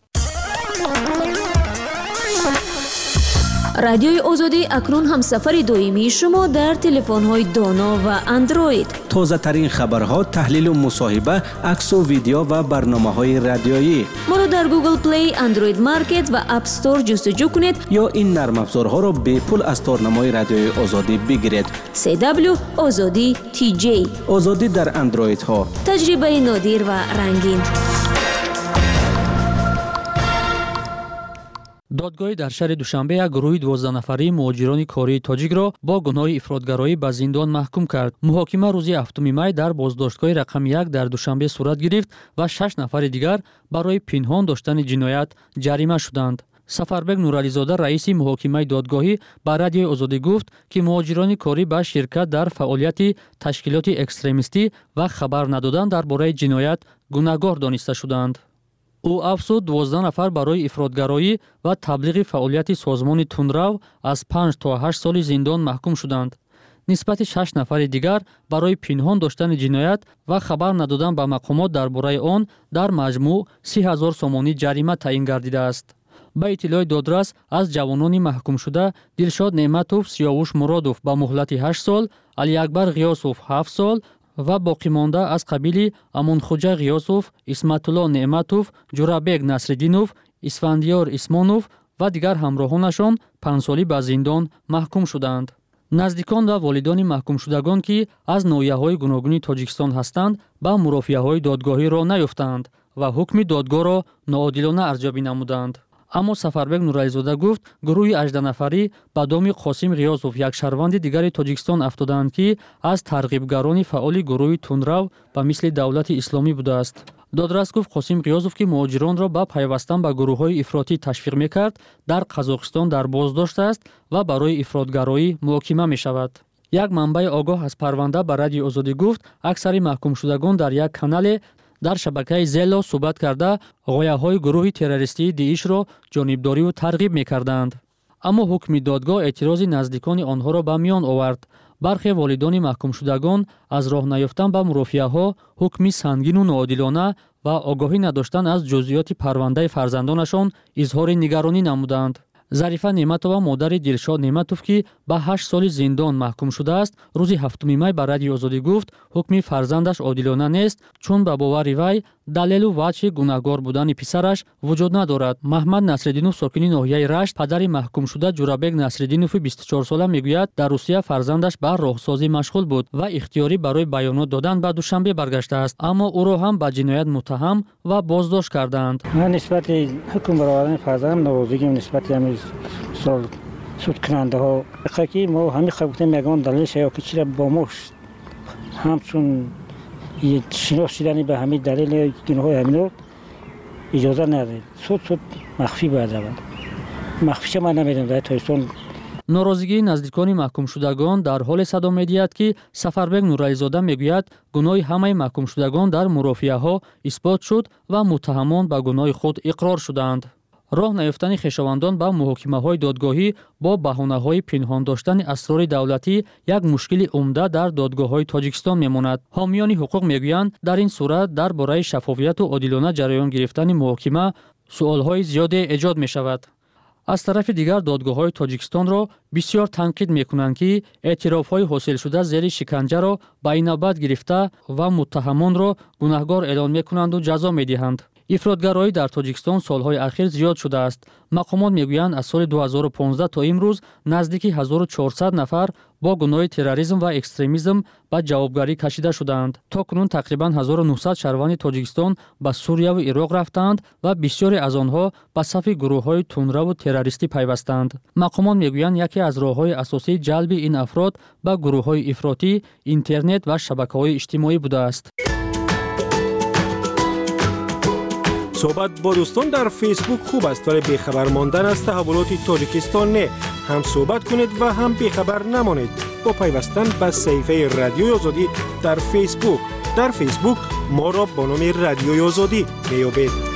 رادیوی آزادی اکنون هم سفر دائمی شما در تلفن‌های دانا و اندروید. تازه ترین خبرها، تحلیل و مصاحبه، عکس و ویدیو و برنامه‌های رادیویی. ما را در گوگل پلی، اندروید مارکت و اپ استور جستجو کنید یا این نرم افزارها را به پول از تارنمای رادیوی آزادی بگیرید. CW آزادی TJ. آزادی در اندروید ها. تجربه نادر و رنگین. دادگاهی در شهر دوشنبه یک گروه 12 نفری مهاجران کاری تاجیک را با گناه افراطگرایی به زندان محکوم کرد. محاکمه روز 7 می در بازداشتگاه رقم 1 در دوشنبه صورت گرفت و 6 نفر دیگر برای پنهان داشتن جنایت جریمه شدند. سفربگ نورعلیزاده رئیس محاکمه دادگاهی به رادیوی آزادی گفت که مهاجران کاری به شرکت در فعالیت تشکیلات اکستریمیستی و خبر ندادن درباره جنایت گناهکار دانسته شدند. او افزود 12 نفر برای افراطگرایی و تبلیغ فعالیت سازمان تندرو از 5 تا 8 سال زندان محکوم شدند. نسبت 6 نفر دیگر برای پنهان داشتن جنایت و خبر ندادن به مقامات درباره آن در مجموع 30,000 سومانی جریمه تعیین گردیده است. به اطلاع دادرس از جوانان محکوم شده دلشاد نعمتوف سیاوش مرادوف به مهلت 8 سال، علی اکبر غیاسوف 7 سال و باقی مانده از قبیل امونخوجا غیاسوف، اسمت الله نعمتوف، جورابک نصرالدینوف، اسفندیار اسمانوف و دیگر همراهانشان 5 سالی به زندان محکوم شدند. نزدیکان و والدان محکوم شدگان که از ناحیه‌های گوناگون تاجیکستان هستند با مرافعه‌های دادگاهی را نیافتند و حکم دادگاه را ناعادلانه ارزیابی نمودند. اما سفربگ نورعلیزاده گفت گروه 18 نفری به نام قاسم غیاسوف یک شهروند دیگر تاجیکستان افتادند که از ترغیبگران فعال گروه تندرو به مثل دولت اسلامی بوده است. دادرس گفت قاسم غیاسوف که مهاجران را به پیوستن به گروه‌های افراطی تشویق می‌کرد در قزاقستان در بازداشت است و برای افراطگرایی محاکمه می‌شود. یک منبع آگاه از پرونده به رادیو آزادی گفت اکثر محکوم شدگان در یک کانال در شبکه زلا صحبت کرده غایه‌های گروه تروریستی داعش را جانبداری و ترغیب می‌کردند. اما حکم دادگاه اعتراض نزدیکان آنها را به میان آورد. برخی والدان محکوم شدگان از راه نیافتن به مرافعه‌ها، حکم سنگین و ناعادلانه و آگاهی نداشتن از جزئیات پرونده فرزندانشان اظهار نگرانی نمودند. ظریفه نعمتова مادر دلشاد نعمتوف که به 8 سال زندان محکوم شده است روز 7 می به رادیو آزادی گفت حکم فرزندش عادلانه نیست چون به باور وی دلیل و وجه گناهکار بودن پسرش وجود ندارد. محمد نصرالدینوف ساکن ناحیه رشت پدر محکوم شده جورابک نصرالدینوف 24 ساله میگوید در روسیه فرزندش به راهسازی مشغول بود و اختیاری برای بیانات دادن به دوشنبه برگشته است، اما او را هم به جنایت متهم و بازداشت کردند. من نسبت حکم برآوردن فرزندم ناراضیم نسبت همین سال سود کننده ها که ما همین خبرته میگن دلیلش یا که چرا با ما همچون شناسیدنی به همین دلیل گناه همینو اجازه نداره. سود مخفی باید روند. مخفیش من نمیدونم در تایستان. ناراضگی نزدیکان محکوم شدگان در حال صدا می‌دهد که سفربگ نورعلیزاده میگوید گناه همه محکوم شدگان در مرافعه‌ها اثبات شد و متهمان به گناه خود اقرار شدند. راه نیافتن خویشاوندان به محاکمه‌های دادگاهی با بهانه‌های پنهان داشتن اسرار دولتی یک مشکل عمده در دادگاه‌های تاجیکستان می‌ماند. حامیان حقوق میگویند در این صورت درباره شفافیت و عادلانه جریان گرفتن محاکمه سوال‌های زیادی ایجاد می‌شود. از طرف دیگر دادگاه‌های تاجیکستان را بسیار تنقید می‌کنند که اعتراف‌های حاصل شده زیر شکنجه را به اینابت گرفته و متهمان را گناهکار اعلام می‌کنند و جزا می‌دهند. افراطگرایی در تاجیکستان سالهای اخیر زیاد شده است. مقامات میگویند از سال 2015 تا امروز نزدیک 1400 نفر با گناه تروریسم و اکستریمیسم به جوابگری کشیده شدند. تاکنون تقریباً 1900 شهروند تاجیکستان به سوریه و عراق رفتند و بسیاری از آنها به صف گروه‌های تندرو و تروریستی پیوستند. مقامات میگویند یکی از راه‌های اساسی جلب این افراد به گروه‌های افراطی اینترنت و شبکه‌های اجتماعی بوده است. صحبت با دوستان در فیسبوک خوب است ولی بیخبر ماندن از تحولات تاجیکستان نه. هم صحبت کنید و هم بیخبر نمانید با پیوستن به صفحه رادیوی آزادی در فیسبوک. در فیسبوک ما را با نام رادیوی آزادی میابید.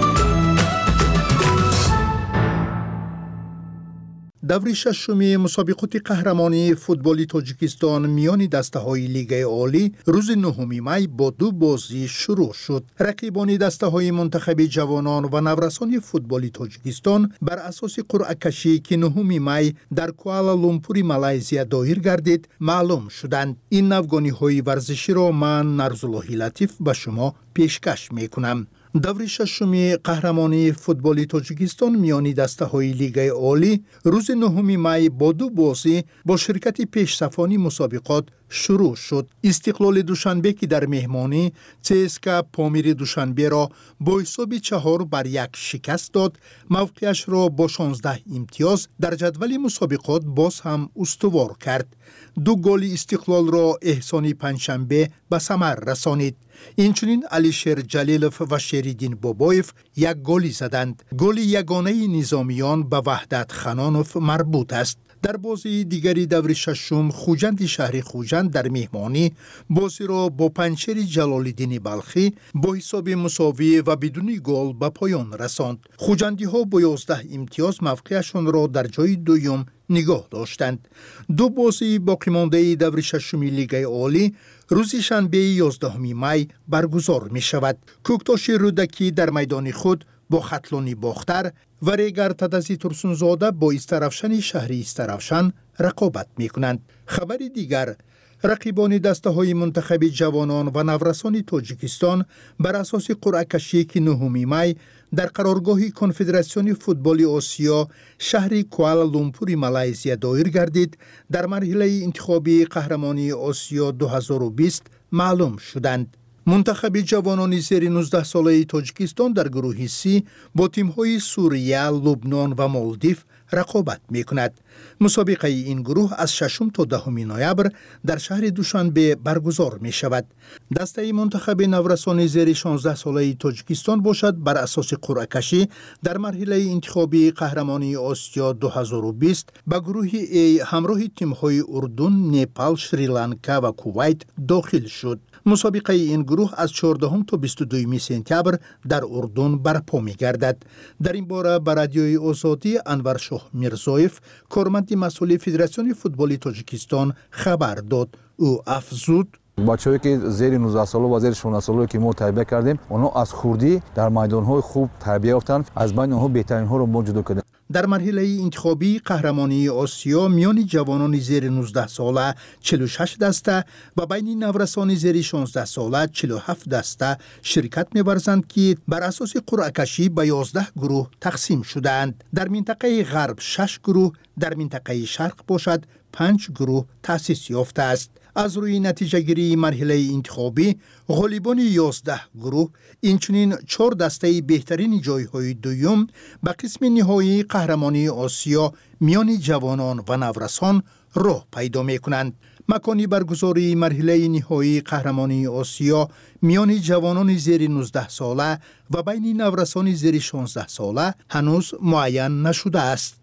دوره ششم مسابقات قهرمانی فوتبال تاجیکستان میان دسته‌های لیگ عالی روز 9 می با 2 بازی شروع شد. رقیبان دسته‌های منتخب جوانان و نورسان فوتبال تاجیکستان بر اساس قرعه کشی که 9 می در کوالالامپور مالزیا دایر گردید معلوم شدند. این نوگانی‌های ورزشی را من نرزالله لطیف به شما پیشکش می‌کنم. دوره ششم قهرمانی فوتبال تاجیکستان میان دسته‌های لیگ عالی روز 9 می با 2 بازی با شرکت پیشصفانی مسابقات شروع شد. استقلال دوشنبه که در مهمانی CSKA پامیر دوشنبه را با حساب 4-1 شکست داد، موقعش را با 16 امتیاز در جدول مسابقات باز هم استوار کرد. 2 گل استقلال را احسان پنجشنبه به ثمر رسانید. اینچنین علیشیر جلیلوف و شریدین بابایف 1 گل زدند. گل یگانه نظامیان به وحدت خنانوف مربوط است. در بازی دیگری دوره ششم خوجند شهر خوجند در مهمانی بازی را با پنچر جلال‌الدین بلخی با حساب مساوی و بدون گل به پایان رساند. خوجندی ها با 11 امتیاز موقعشان را در جای دوم نگاه داشتند. 2 بازی باقی مانده دوره ششم لیگ عالی روز شنبه 11 می برگزار می شود. کوکتاش رودکی در میدان خود با خطلانی باختر و ریگر تدزی ترسونزاده با استرافشن شهری استرافشن رقابت می کنند. خبر دیگر، رقیبان دسته‌های منتخب جوانان و نورسان تاجیکستان بر اساس قرعه کشی که 9 می در قرارگاه کنفدراسیون فوتبال آسیا شهر کوالالامپور مالزیا دایر گردید در مرحله انتخابی قهرمانی آسیا 2020 معلوم شدند. منتخب جوانان زیر 19 ساله تاجیکستان در گروه C با تیم‌های سوریه، لبنان و مالدیو رقابت می‌کند. مسابقه این گروه از 6 تا 10 نوامبر در شهر دوشنبه برگزار می‌شود. دسته منتخب نورسان زیر 16 ساله تاجیکستان باشد بر اساس قرعه کشی در مرحله انتخابی قهرمانی آسیا 2020 به گروه A همراه تیم‌های اردن، نپال، شریلانکا و کویت داخل شد. مسابقه این گروه از 14 تا 22 سپتامبر در اردن برپا می‌گردد. در این باره به رادیوی آزادی انور شاه میرزایف کارمند مسئول فدراسیون فوتبال تاجیکستان خبر داد. او افزود: بچه‌ای که زیر 19 ساله و زیر 16 ساله که ما تربیت کردیم، اونا از خوردی در میدان‌های خوب تربیت یافتند. از بین اونها بهترین‌ها رو ما جدا کردیم. در مرحله انتخابی قهرمانی آسیا میان جوانان زیر 19 ساله 46 دسته و بین نورسان زیر 16 ساله 47 دسته شرکت می‌ورزند که بر اساس قرعه کشی به 11 گروه تقسیم شدند. در منطقه غرب 6 گروه، در منطقه شرق باشد 5 گروه تأسیس یافته است. از روی نتیجه گیری مرحله انتخابی غالبان 11 گروه اینچنین 4 دسته بهترین جایهای دوم به قسم نهایی قهرمانی آسیا میان جوانان و نورسان راه پیدا می کنند. مکانی برگزاری مرحله نهایی قهرمانی آسیا میان جوانان زیر 19 ساله و بین نورسان زیر 16 ساله هنوز معین نشده است.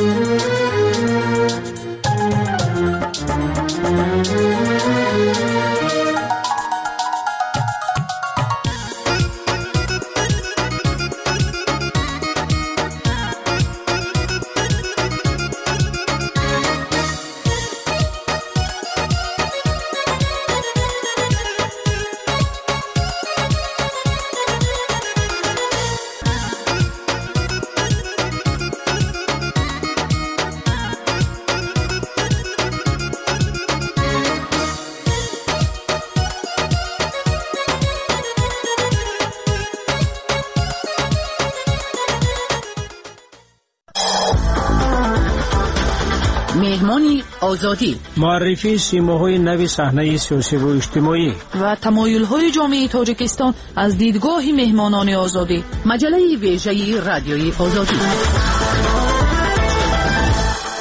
مهمانی آزادی، معرفی سیماهای نو صحنه سیاسی و اجتماعی و تمایل‌های جامعه تاجیکستان از دیدگاه مهمانان آزادی. مجله ویژه رادیوی آزادی.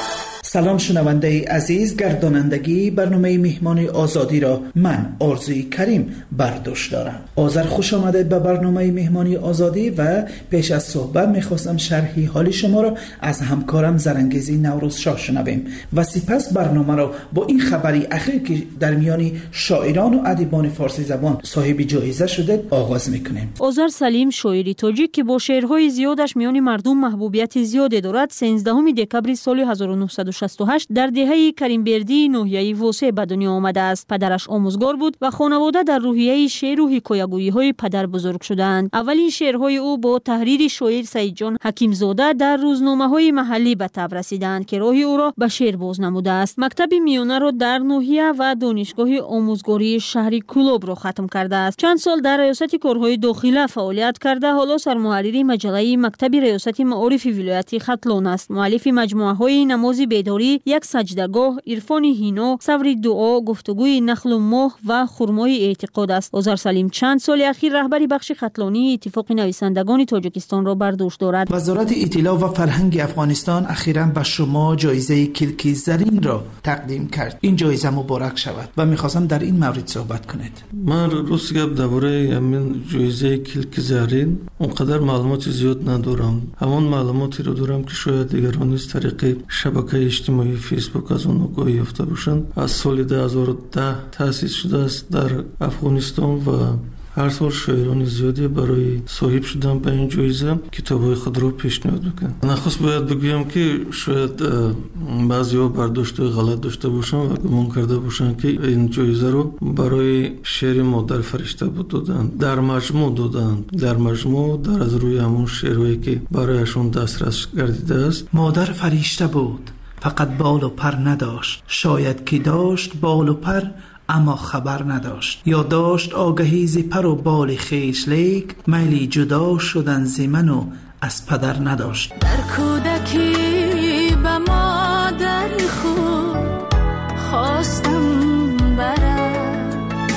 سلام شنونده عزیز، گردانندگی برنامه مهمان آزادی را من آرزوی کریم برداشت دارم. آذر خوش آمدید به برنامه مهمانی آزادی و پیش از صحبت میخواستم شرحی حال شما را از همکارم زرنگیزی نوروز شاه شنویم و سپس برنامه را با این خبری اخیر که در میان شاعران و ادیبان فارسی زبان صاحب جایزه شده آغاز میکنیم. آذر سلیم شاعری تاجیک که با شعرهای زیادش میان مردم محبوبیت زیادی دارد 13 دکبر سال 1968 در دهه کریمبردی ناحیه واسع به دنیا آمده است. پدرش آموزگار بود و خانواده در روحیه شعر و حکایه‌گویی های پدر بزرگ شدند. اولین شعرهای او با تحریر شاعر سعید جان حکیمزاده در روزنامه‌های محلی به تب رسیدند که راه او را به شعر باز نموده است. مکتب میانه را در ناحیه و دانشگاه آموزگاری شهری کلوب را ختم کرده است. چند سال در ریاست کارهای داخله فعالیت کرده، حالا سرمحرر مجله مکتب ریاست معارف ولایت ختلان است. مؤلف مجموعه‌های نماز بیداری، یک سجدهگاه، عرفان هینا، صبر دعا، گفتگوی نخل و ماه و خرمای اعتقاد است. آذر سلیم چند سال اخیر رهبری بخش ختلانی اتفاق نویسندگان تاجیکستان را بر دوش دارد. وزارت اطلاع و فرهنگ افغانستان اخیراً به شما جایزه کلکی زرین را تقدیم کرد. این جایزه مبارک شود و می‌خواستم در این مورد صحبت کنید. من روز گپ درباره همین جایزه کلکی زرین اونقدر معلومات زیاد ندارم. همون معلوماتی رو دارم که شاید دیگران از طریق شبکه اجتماعی فیسبوک از اون آگاهی یافته باشند. از سال 2010 تأسیس شده است در افغانستان و هر سال شاعران زیادی برای صاحب شدن به این جایزه کتاب‌های خود را پیشنهاد میکنند. نخست باید بگویم که شاید بعضی‌ها برداشت غلط داشته باشند و گمان کرده باشند که این جایزه رو برای شعر مادر فرشته بود دادند. در مجموع در از روی همون شعرهایی که برایشون دسترس گردیده است. مادر فرشته بود، فقط بال و پر نداشت، شاید که داشت بال و پر اما خبر نداشت، یا داشت آگهی ز پر و بال خویش، لیک میلی جدا شدن ز من و از پدر نداشت. در کودکی به مادر خود خواستم برم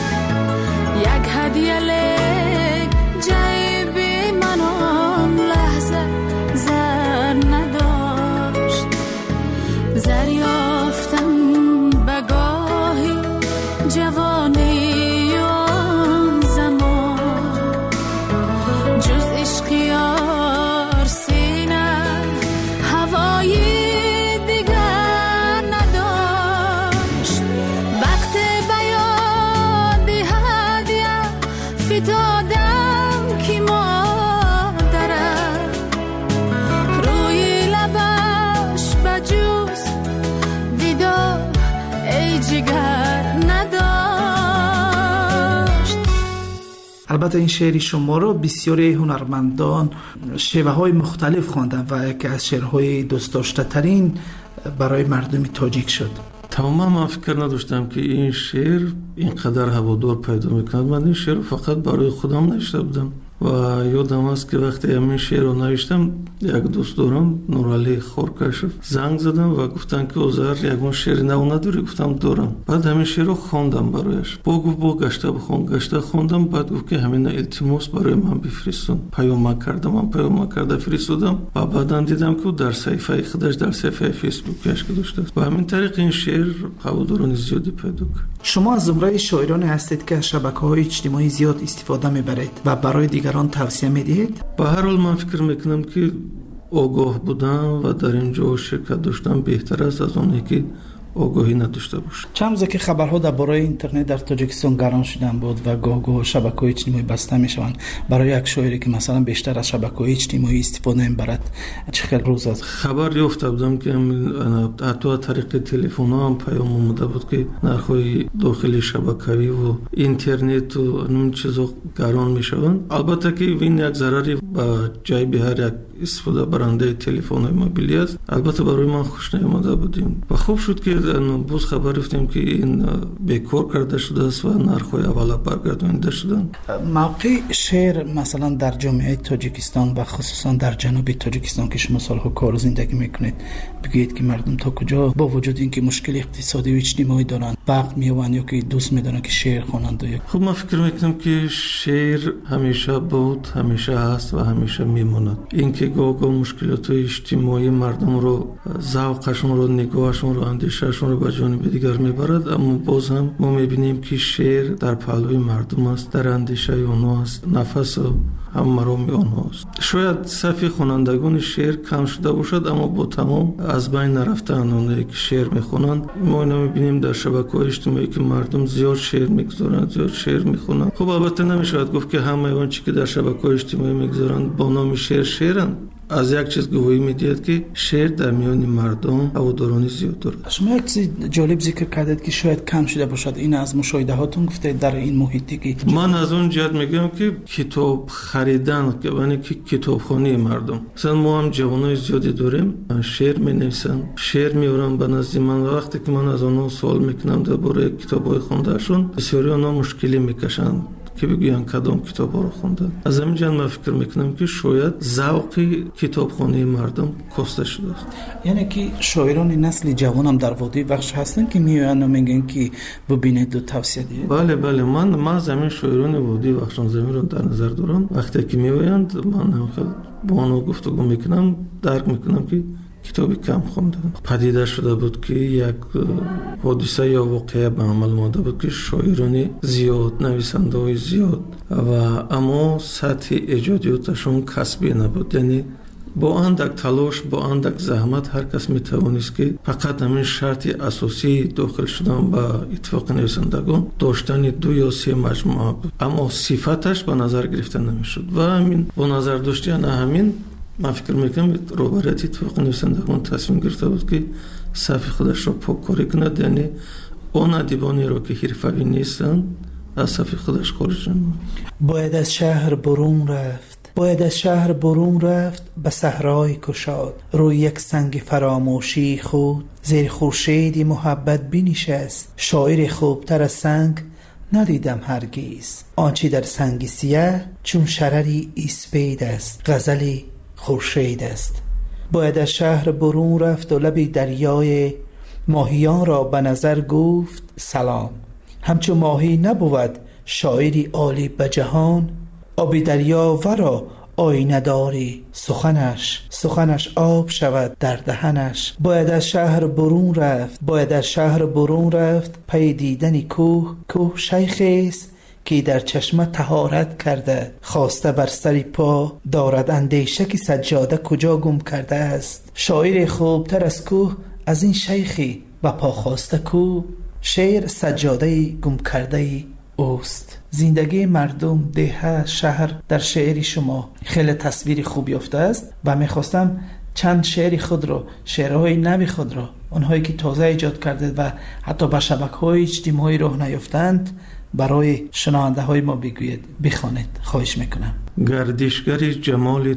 یک هدیه، لیک جیبی من آن لحظه زر نداشت. زر یافتم به گاهی جوانی آن زمان، جز عشقیار سینه هوایی دیگر نداشت. وقت بیادی هدیه فتادم که مادرم روی لبش بجوز دیدار ای جگر نداشت. البته این شعر شما را بسیاری هنرمندان شیوه های مختلف خواندند و یکی از شعرهای دوست داشته ترین برای مردم تاجیک شد. تماما من فکر نداشتم که این شعر اینقدر هوادار پیدا میکند. من این شعر فقط برای خودم نوشته بودم و یادم است که وقتی همین شعر رو نوشتم یک دوست دارم نورعلی خورکشف زنگ زدم و گفتن که آذر یگون شعر نو نداری؟ گفتم دارم. بعد همین شعر رو خواندم برایش. با گشته خواندم. بعد گفت که همین التماس برای من بفرستون. پیام کرده فرستادم و بعدم دیدم که در صفحه خودش در صفحه فیسبوکش گذاشته است و همین طریق این شعر هواداران زیادی پیدا کرد. شما از زمره شاعران هستید که از شبکه‌های اجتماعی زیاد استفاده میبرید و برای دیگران توصیه میدهید؟ به هر حال من فکر میکنم که آگاه بودن و در اینجا شرکت داشتن بهتر است از اونی که آگاهی نداشته باشه. چند روزه که خبرها درباره اینترنت در تاجیکستان گرم شدن بود و گاه شبکه‌های اجتماعی بسته میشوند. برای یک شاعری که مثلا بیشتر از شبکه‌های اجتماعی استفاده میبرد چه خیلی روز است؟ خبر یافته بودم که حتی از طریق تلفن هم پیام اومده بود که نرخ‌های داخلی شبکه‌ای و اینترنت و اون چیزا گران میشوند. البته که این یک ضرری به جای هر یک استفاده برنده تلفن موبیلی است. البته برای من خوش نیامده بودیم و خوب شد که باز خبر رفتیم که این بیکار کرده شده است و نرخ‌های اولا برگردانیده شدن. موقع شعر مثلا در جامعه تاجیکستان و خصوصا در جنوب تاجیکستان که شما سالها کار زندگی میکنید بگید که مردم تا کجا با وجود اینکه مشکل اقتصادی و اجتماعی دارند وقت میوان یا که دوست میدونن که شعر خوانند؟ خب من فکر میکنم که شعر همیشه بود، همیشه هست و همیشه میموند. اینکه گاه مشکلات اجتماعی مردم رو، ذوقشون رو، نگاهشون رو، اندیشهشون رو به جانب دیگر میبرد، اما باز هم ما میبینیم که شعر در پهلوی مردم است، در اندیشه اونها است، نفس و هم مرام آنها است. شاید صفی خوانندگان شعر کم شده باشد، اما با تمام از بین نرفته اونایی که شعر میخونند. ما اینو میبینیم در شبکه‌های اجتماعی که مردم زیاد شعر میگذارند، زیاد شعر میخونند. خب البته نمیشود گفت که همه اون چیزی که در شبکه‌های اجتماعی میگذارند با نام شعرند. از یک چیز گواهی میدید که شعر در میان مردم هوادارانی زیاد دارد. شما یک چیز جالب ذکر کردید که شاید کم شده باشد، این از مشاهده هاتون گفته در این محیطی که من از اون جهت میگم که کتاب خریدن که یعنی که کتابخوانی مردم، مثلا ما هم جوانای زیادی داریم شعر مینویسن، شعر میارن به نزد من، وقتی که من از اونها سوال میکنم درباره کتابای خوندهشون، بسیاری اونها مشکلی میکشن که بگوین کدام کتابا رو خوندن. از همین جهت من فکر میکنم که شاید ذوق کتابخوانی مردم کاسته شده است. یعنی که شاعران نسل جوان هم در وادی بخش هستن که میان و میگن که ببینید و توصیه دید. بله من زمین شاعران وادی بخش زمین رو در نظر دارم. وقتی که میآیند من هم خیلی با آنها گفتگو میکنم، درک میکنم که کتابی کم خوندن. پدیده شده بود که یک حادثه یا واقعه به عمل مانده بود که شاعران زیاد، نویسنده های زیاد و اما سطح ایجادیاتشون کسبی نبود. یعنی با اندک تلاش، با اندک زحمت هر کس میتوانست که فقط همین شرط اساسی داخل شدن به اتفاق نویسندگان داشتن 2 یا 3 مجموعه بود، اما صفتش به نظر گرفته نمیشد و همین با نظر داشتن همین من فکر میکنم روبرت اتفاق نویسندگان تصمیم گرفته بود که صف خودش را پاککاری کند، یعنی اون ادیبانی را که حرفه‌ای نیستن از صف خودش خارج نماید. باید از شهر برون رفت به صحرای کشاد، روی یک سنگ فراموشی خود زیر خورشیدی محبت بنشست. شاعر خوبتر از سنگ ندیدم هرگز، آنچه در سنگ سیاه چون شرری اسپید است، غزلی خورشید است. باید از شهر برون رفت و لب دریای ماهیان را به نظر گفت سلام. همچون ماهی نبود شاعری عالی به جهان، آب دریا ورا آینه داری سخنش آب شود در دهنش. باید از شهر برون رفت پی دیدن کوه شیخی است که در چشمه طهارت کرده، خواسته بر سری پا دارد اندیشه که سجاده کجا گم کرده است. شاعر خوبتر از کوه از این شیخی و پا خواسته کو، شعر سجاده گم کرده اوست. زندگی مردم، ده، شهر در شعری شما خیلی تصویری خوب یافته است و میخواستم چند شعری خود رو، شعرهای نوی خود رو، اونهایی که تازه ایجاد کرده و حتی به شبکه‌های اجتماعی راه نیافتند برای شنونده های ما بگوید، بخوانید، خواهش میکنم. گردشگری جمال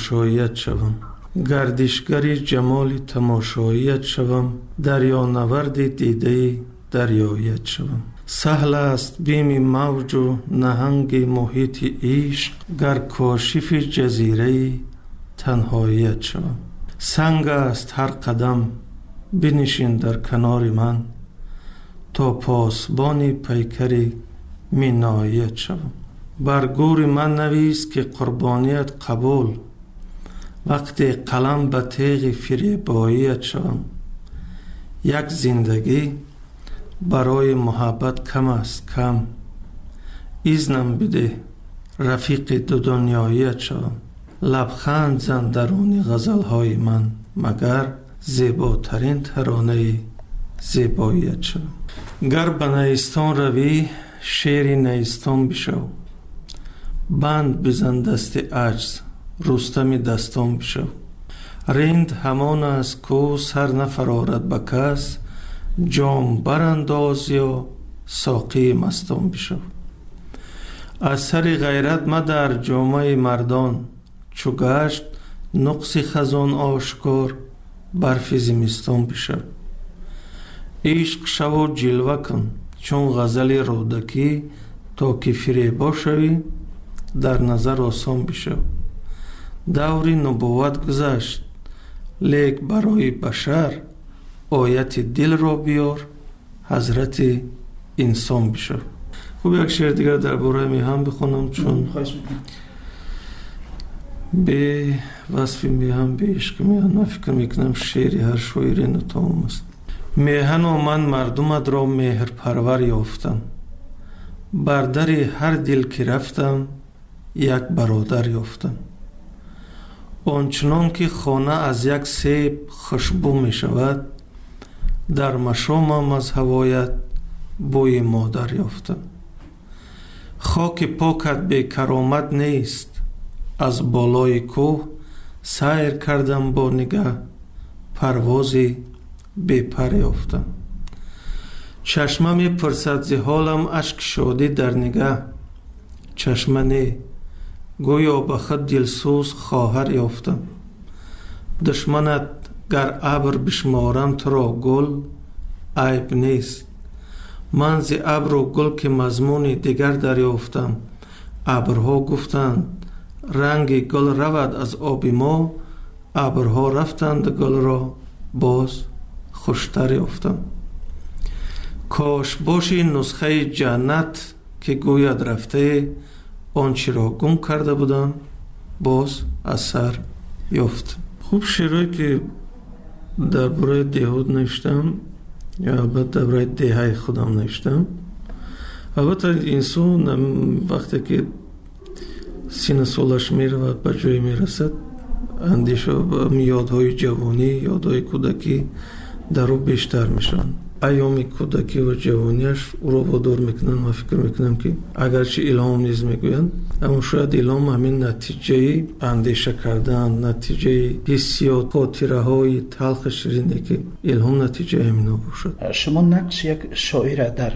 تماشاییت شوم، دریا نورد دیده دریایت شوم. سهل است بیم موج و نهنگ محیط عشق، گر کاشف جزیره تنهاییت شوم. سنگ است هر قدم بنشین در کنار من، تا پاسبان پیکری مینایت شوم. بر گور من نویس که قربانیت قبول، وقتی قلم به تیغ فریباییت شوم. یک زندگی برای محبت کم است کم، ایزنم بده رفیق دو دنیاییت شوم. لبخند زن درون غزلهای من، مگر زیباترین ترانه زیباییت شوم. گر به نیستان روی شیر نیستان بشو، بند بزن دست عجز رستم دستان بشو. رند همان است کو سر نفرارد به کس، جام برانداز یا ساقی مستان بشو. از سر غیرت مدر جامه مردان، چو گشت نقص خزان آشکار برف زمستان بشو. عشق شو جلوه کن چون غزل رودکی، تا که فریبا شوی در نظر آسان بشو. دوری نبوت گذشت لیک برای بشر، آیت دل را بیار حضرت انسان بشه. خب یک شعر دیگر درباره میهن بخونم چون به وصف میهن به عشق میهن من فکر میکنم شعری هر شاعری نتام است. میهن و من مردمت را مهر پرور یافتم، بر در هر دل که رفتم یک برادر یافتم. آنچنان که خانه از یک سیب خوشبو می شود، در مشامم از هوایت بوی مادر یافتم. خاک پاکت به کرامت نیست، از بالای کوه سیر کردم با نگاه، پروازی بی پر یافتم. چشمم می پرسد ز حالم، اشک شادی در نگاه، چشمه نه گویا به خود دلسوز خواهر یافتم. دشمنت گر ابر بشمارم تو را گل عیب نیست، من ز ابر و گل که مضمون دیگر دریافتم. ابرها گفتند رنگ گل رود از آب ما، ابرها رفتند گل را باز خوشتر یافتم. کاش باشی نسخه جنت که گوید رفته، آنچه را گم کرده بودم باز اثر یافت. خوب شعرهایی که درباره دهات نوشتم یا البته درباره دهه خودم نوشتم. البته انسان وقتی که سین سالش میرود به جایی میرسد، اندیشه و یادهای جوانی، یادهای کودکی در او بیشتر میشن. ایام کودکی و جوانیش او را وادار میکنن. من فکر میکنم که اگرچه الهام نیز میگویند، اما شاید الهام همین نتیجه اندیشه کردن، نتیجه حسیات، خاطره های تلخ شیرینی که الهام نتیجه همینا باشد. شما نقش یک شاعر در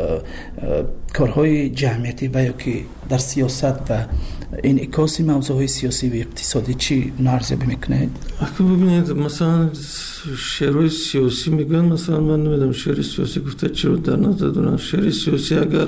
کارهای جمعیتی و یا که در سیاست و انعکاس موضوعهای سیاسی و اقتصادی چی ارزیابی میکنید؟ اگه ببینید مثلا شعرهای سیاسی میگن، مثلا من نمیدونم شعر سیاسی گفته چی رو در نظر دارن. شعر سیاسی اگر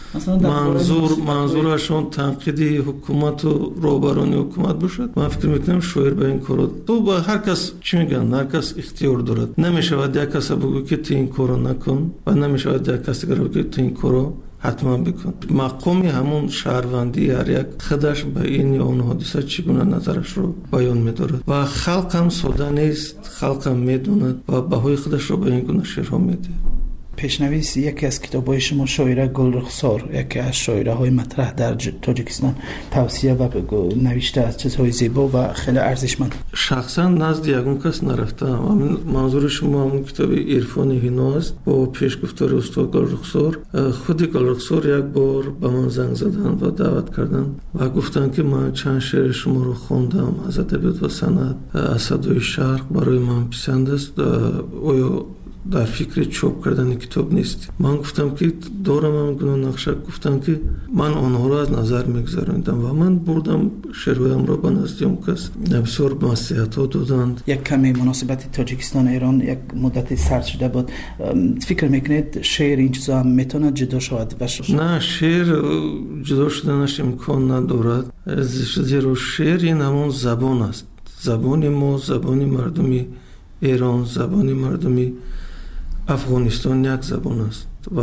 منظورشون تنقیدی حکومت و روبرانی حکومت باشد، من فکر میکنم شاعر به این کارو تو با هر کس چی میگن، هر کس اختیار دارد. نمیشود یک کس بگو که تو این کارو نکن و نمیشود یک کس بگو که تو این کارو حتما بکن. مقامی همون شهروندی هر یک خودش به این یا اون حادثه چگونه نظرش رو بیان می‌دارد و خلق هم ساده نیست، خلق هم میدوند و بهای خودش رو به این گونه شعرها میده. پیشنویس یکی از کتاب‌های شما شاعره گلرخسار، یکی از شاعره‌های مطرح در تاجیکستان، توصیه و نوشته از چیزهای زیبا و خیلی ارزشمند. شخصا نزد یگون کس نرفتم. منظور شما همون کتاب عرفان هینا است با پیشگفتار استاد گلرخسار. خود گلرخسار یک بار به من زنگ زدن و دعوت کردن و گفتن که من چند شعر شما رو خواندم از ادبیات و سنت، از صدای شرق برای من پسند است، آیا در فکر چاپ کردن کتاب نیست؟ من گفتم که دارم هم گناه نقشه. گفتم که من آنها را از نظر میگذارندم و من بردم شعرهایم را به نزد اون کس. بسیار نصیحت ها دادند. یک کمی مناسبت تاجیکستان ایران یک مدت سرد شده بود. فکر میکنید شعر این چیزا هم میتونه جدا شود؟ نه، شعر جدا شدنش امکان ندارد، زیرا شعر این همون زبان است. زبان ما، زبان مردمی ایران، زبان مردمی افغانستان یک زبان است و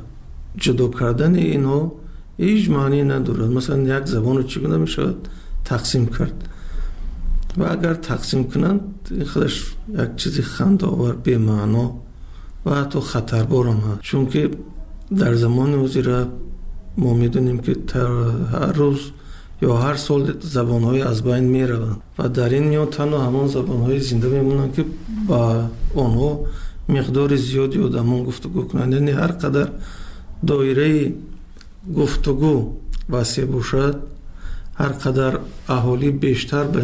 جدا کردن اینها هیچ معنی ندارد. مثلا یک زبان رو چگونه می شود تقسیم کرد و اگر تقسیم کنند این خودش یک چیزی خنده‌آور، بی معنا و حتی خطربار هم هست. چون که در زمان وزیر ما میدونیم که هر روز یا هر سال زبان‌های از بین می‌روند و در این میان تنها همان زبان‌های زنده میمونند که با آنها مقدار زیادی آدمان گفتگو کنند. یعنی هر قدر دایره گفتگو وسیع باشد، هر قدر اهالی بیشتر به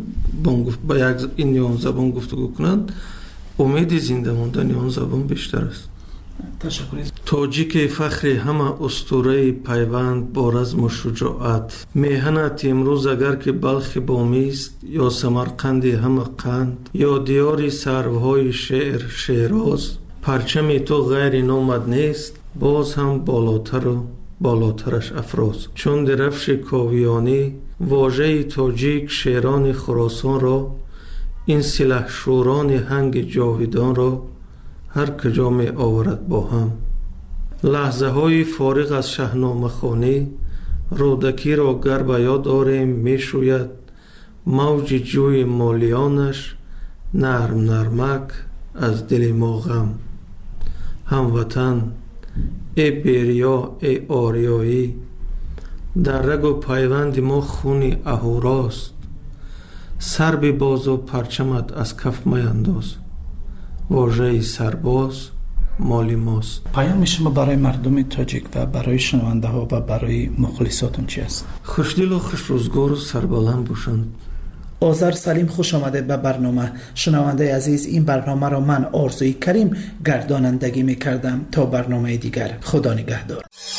این زبان گفتگو کنند، امید زنده ماندن آن زبان بیشتر است. تاجیک فخر همه اسطوره پیوند با رزم و شجاعت، میهنت امروز اگر که بلخ بامی است یا سمرقند همه قند یا دیار سروهای شعر شیراز، پرچم تو غیر نامد نیست باز هم بالاتر و بالاترش افراز. چون درفش کاویانی واژه تاجیک شیران خراسان را، این سلح شوران هنگ جاویدان را هر کجا می آورد با هم. لحظه های فارغ از شاهنامه خوانی رودکی را گر به یاد آریم می شوید موج جوی مالیانش نرم نرمک از دل ما غم. هموطن ای بیریا ای آریایی در رگ و پیوند ما خونی اهوراست. سر بباز و پرچمت از کف میانداز واژه سرباز مالی ماست. پیام شما برای مردم تاجیک و برای شنونده ها و برای مخلصاتون چی است؟ خوشدل و خوش روزگار و سربلند باشند. آذر سلیم، خوش آمده به برنامه. شنونده عزیز، این برنامه را من آرزوی کریم گردانندگی می کردم. تا برنامه دیگر، خدا نگهدار.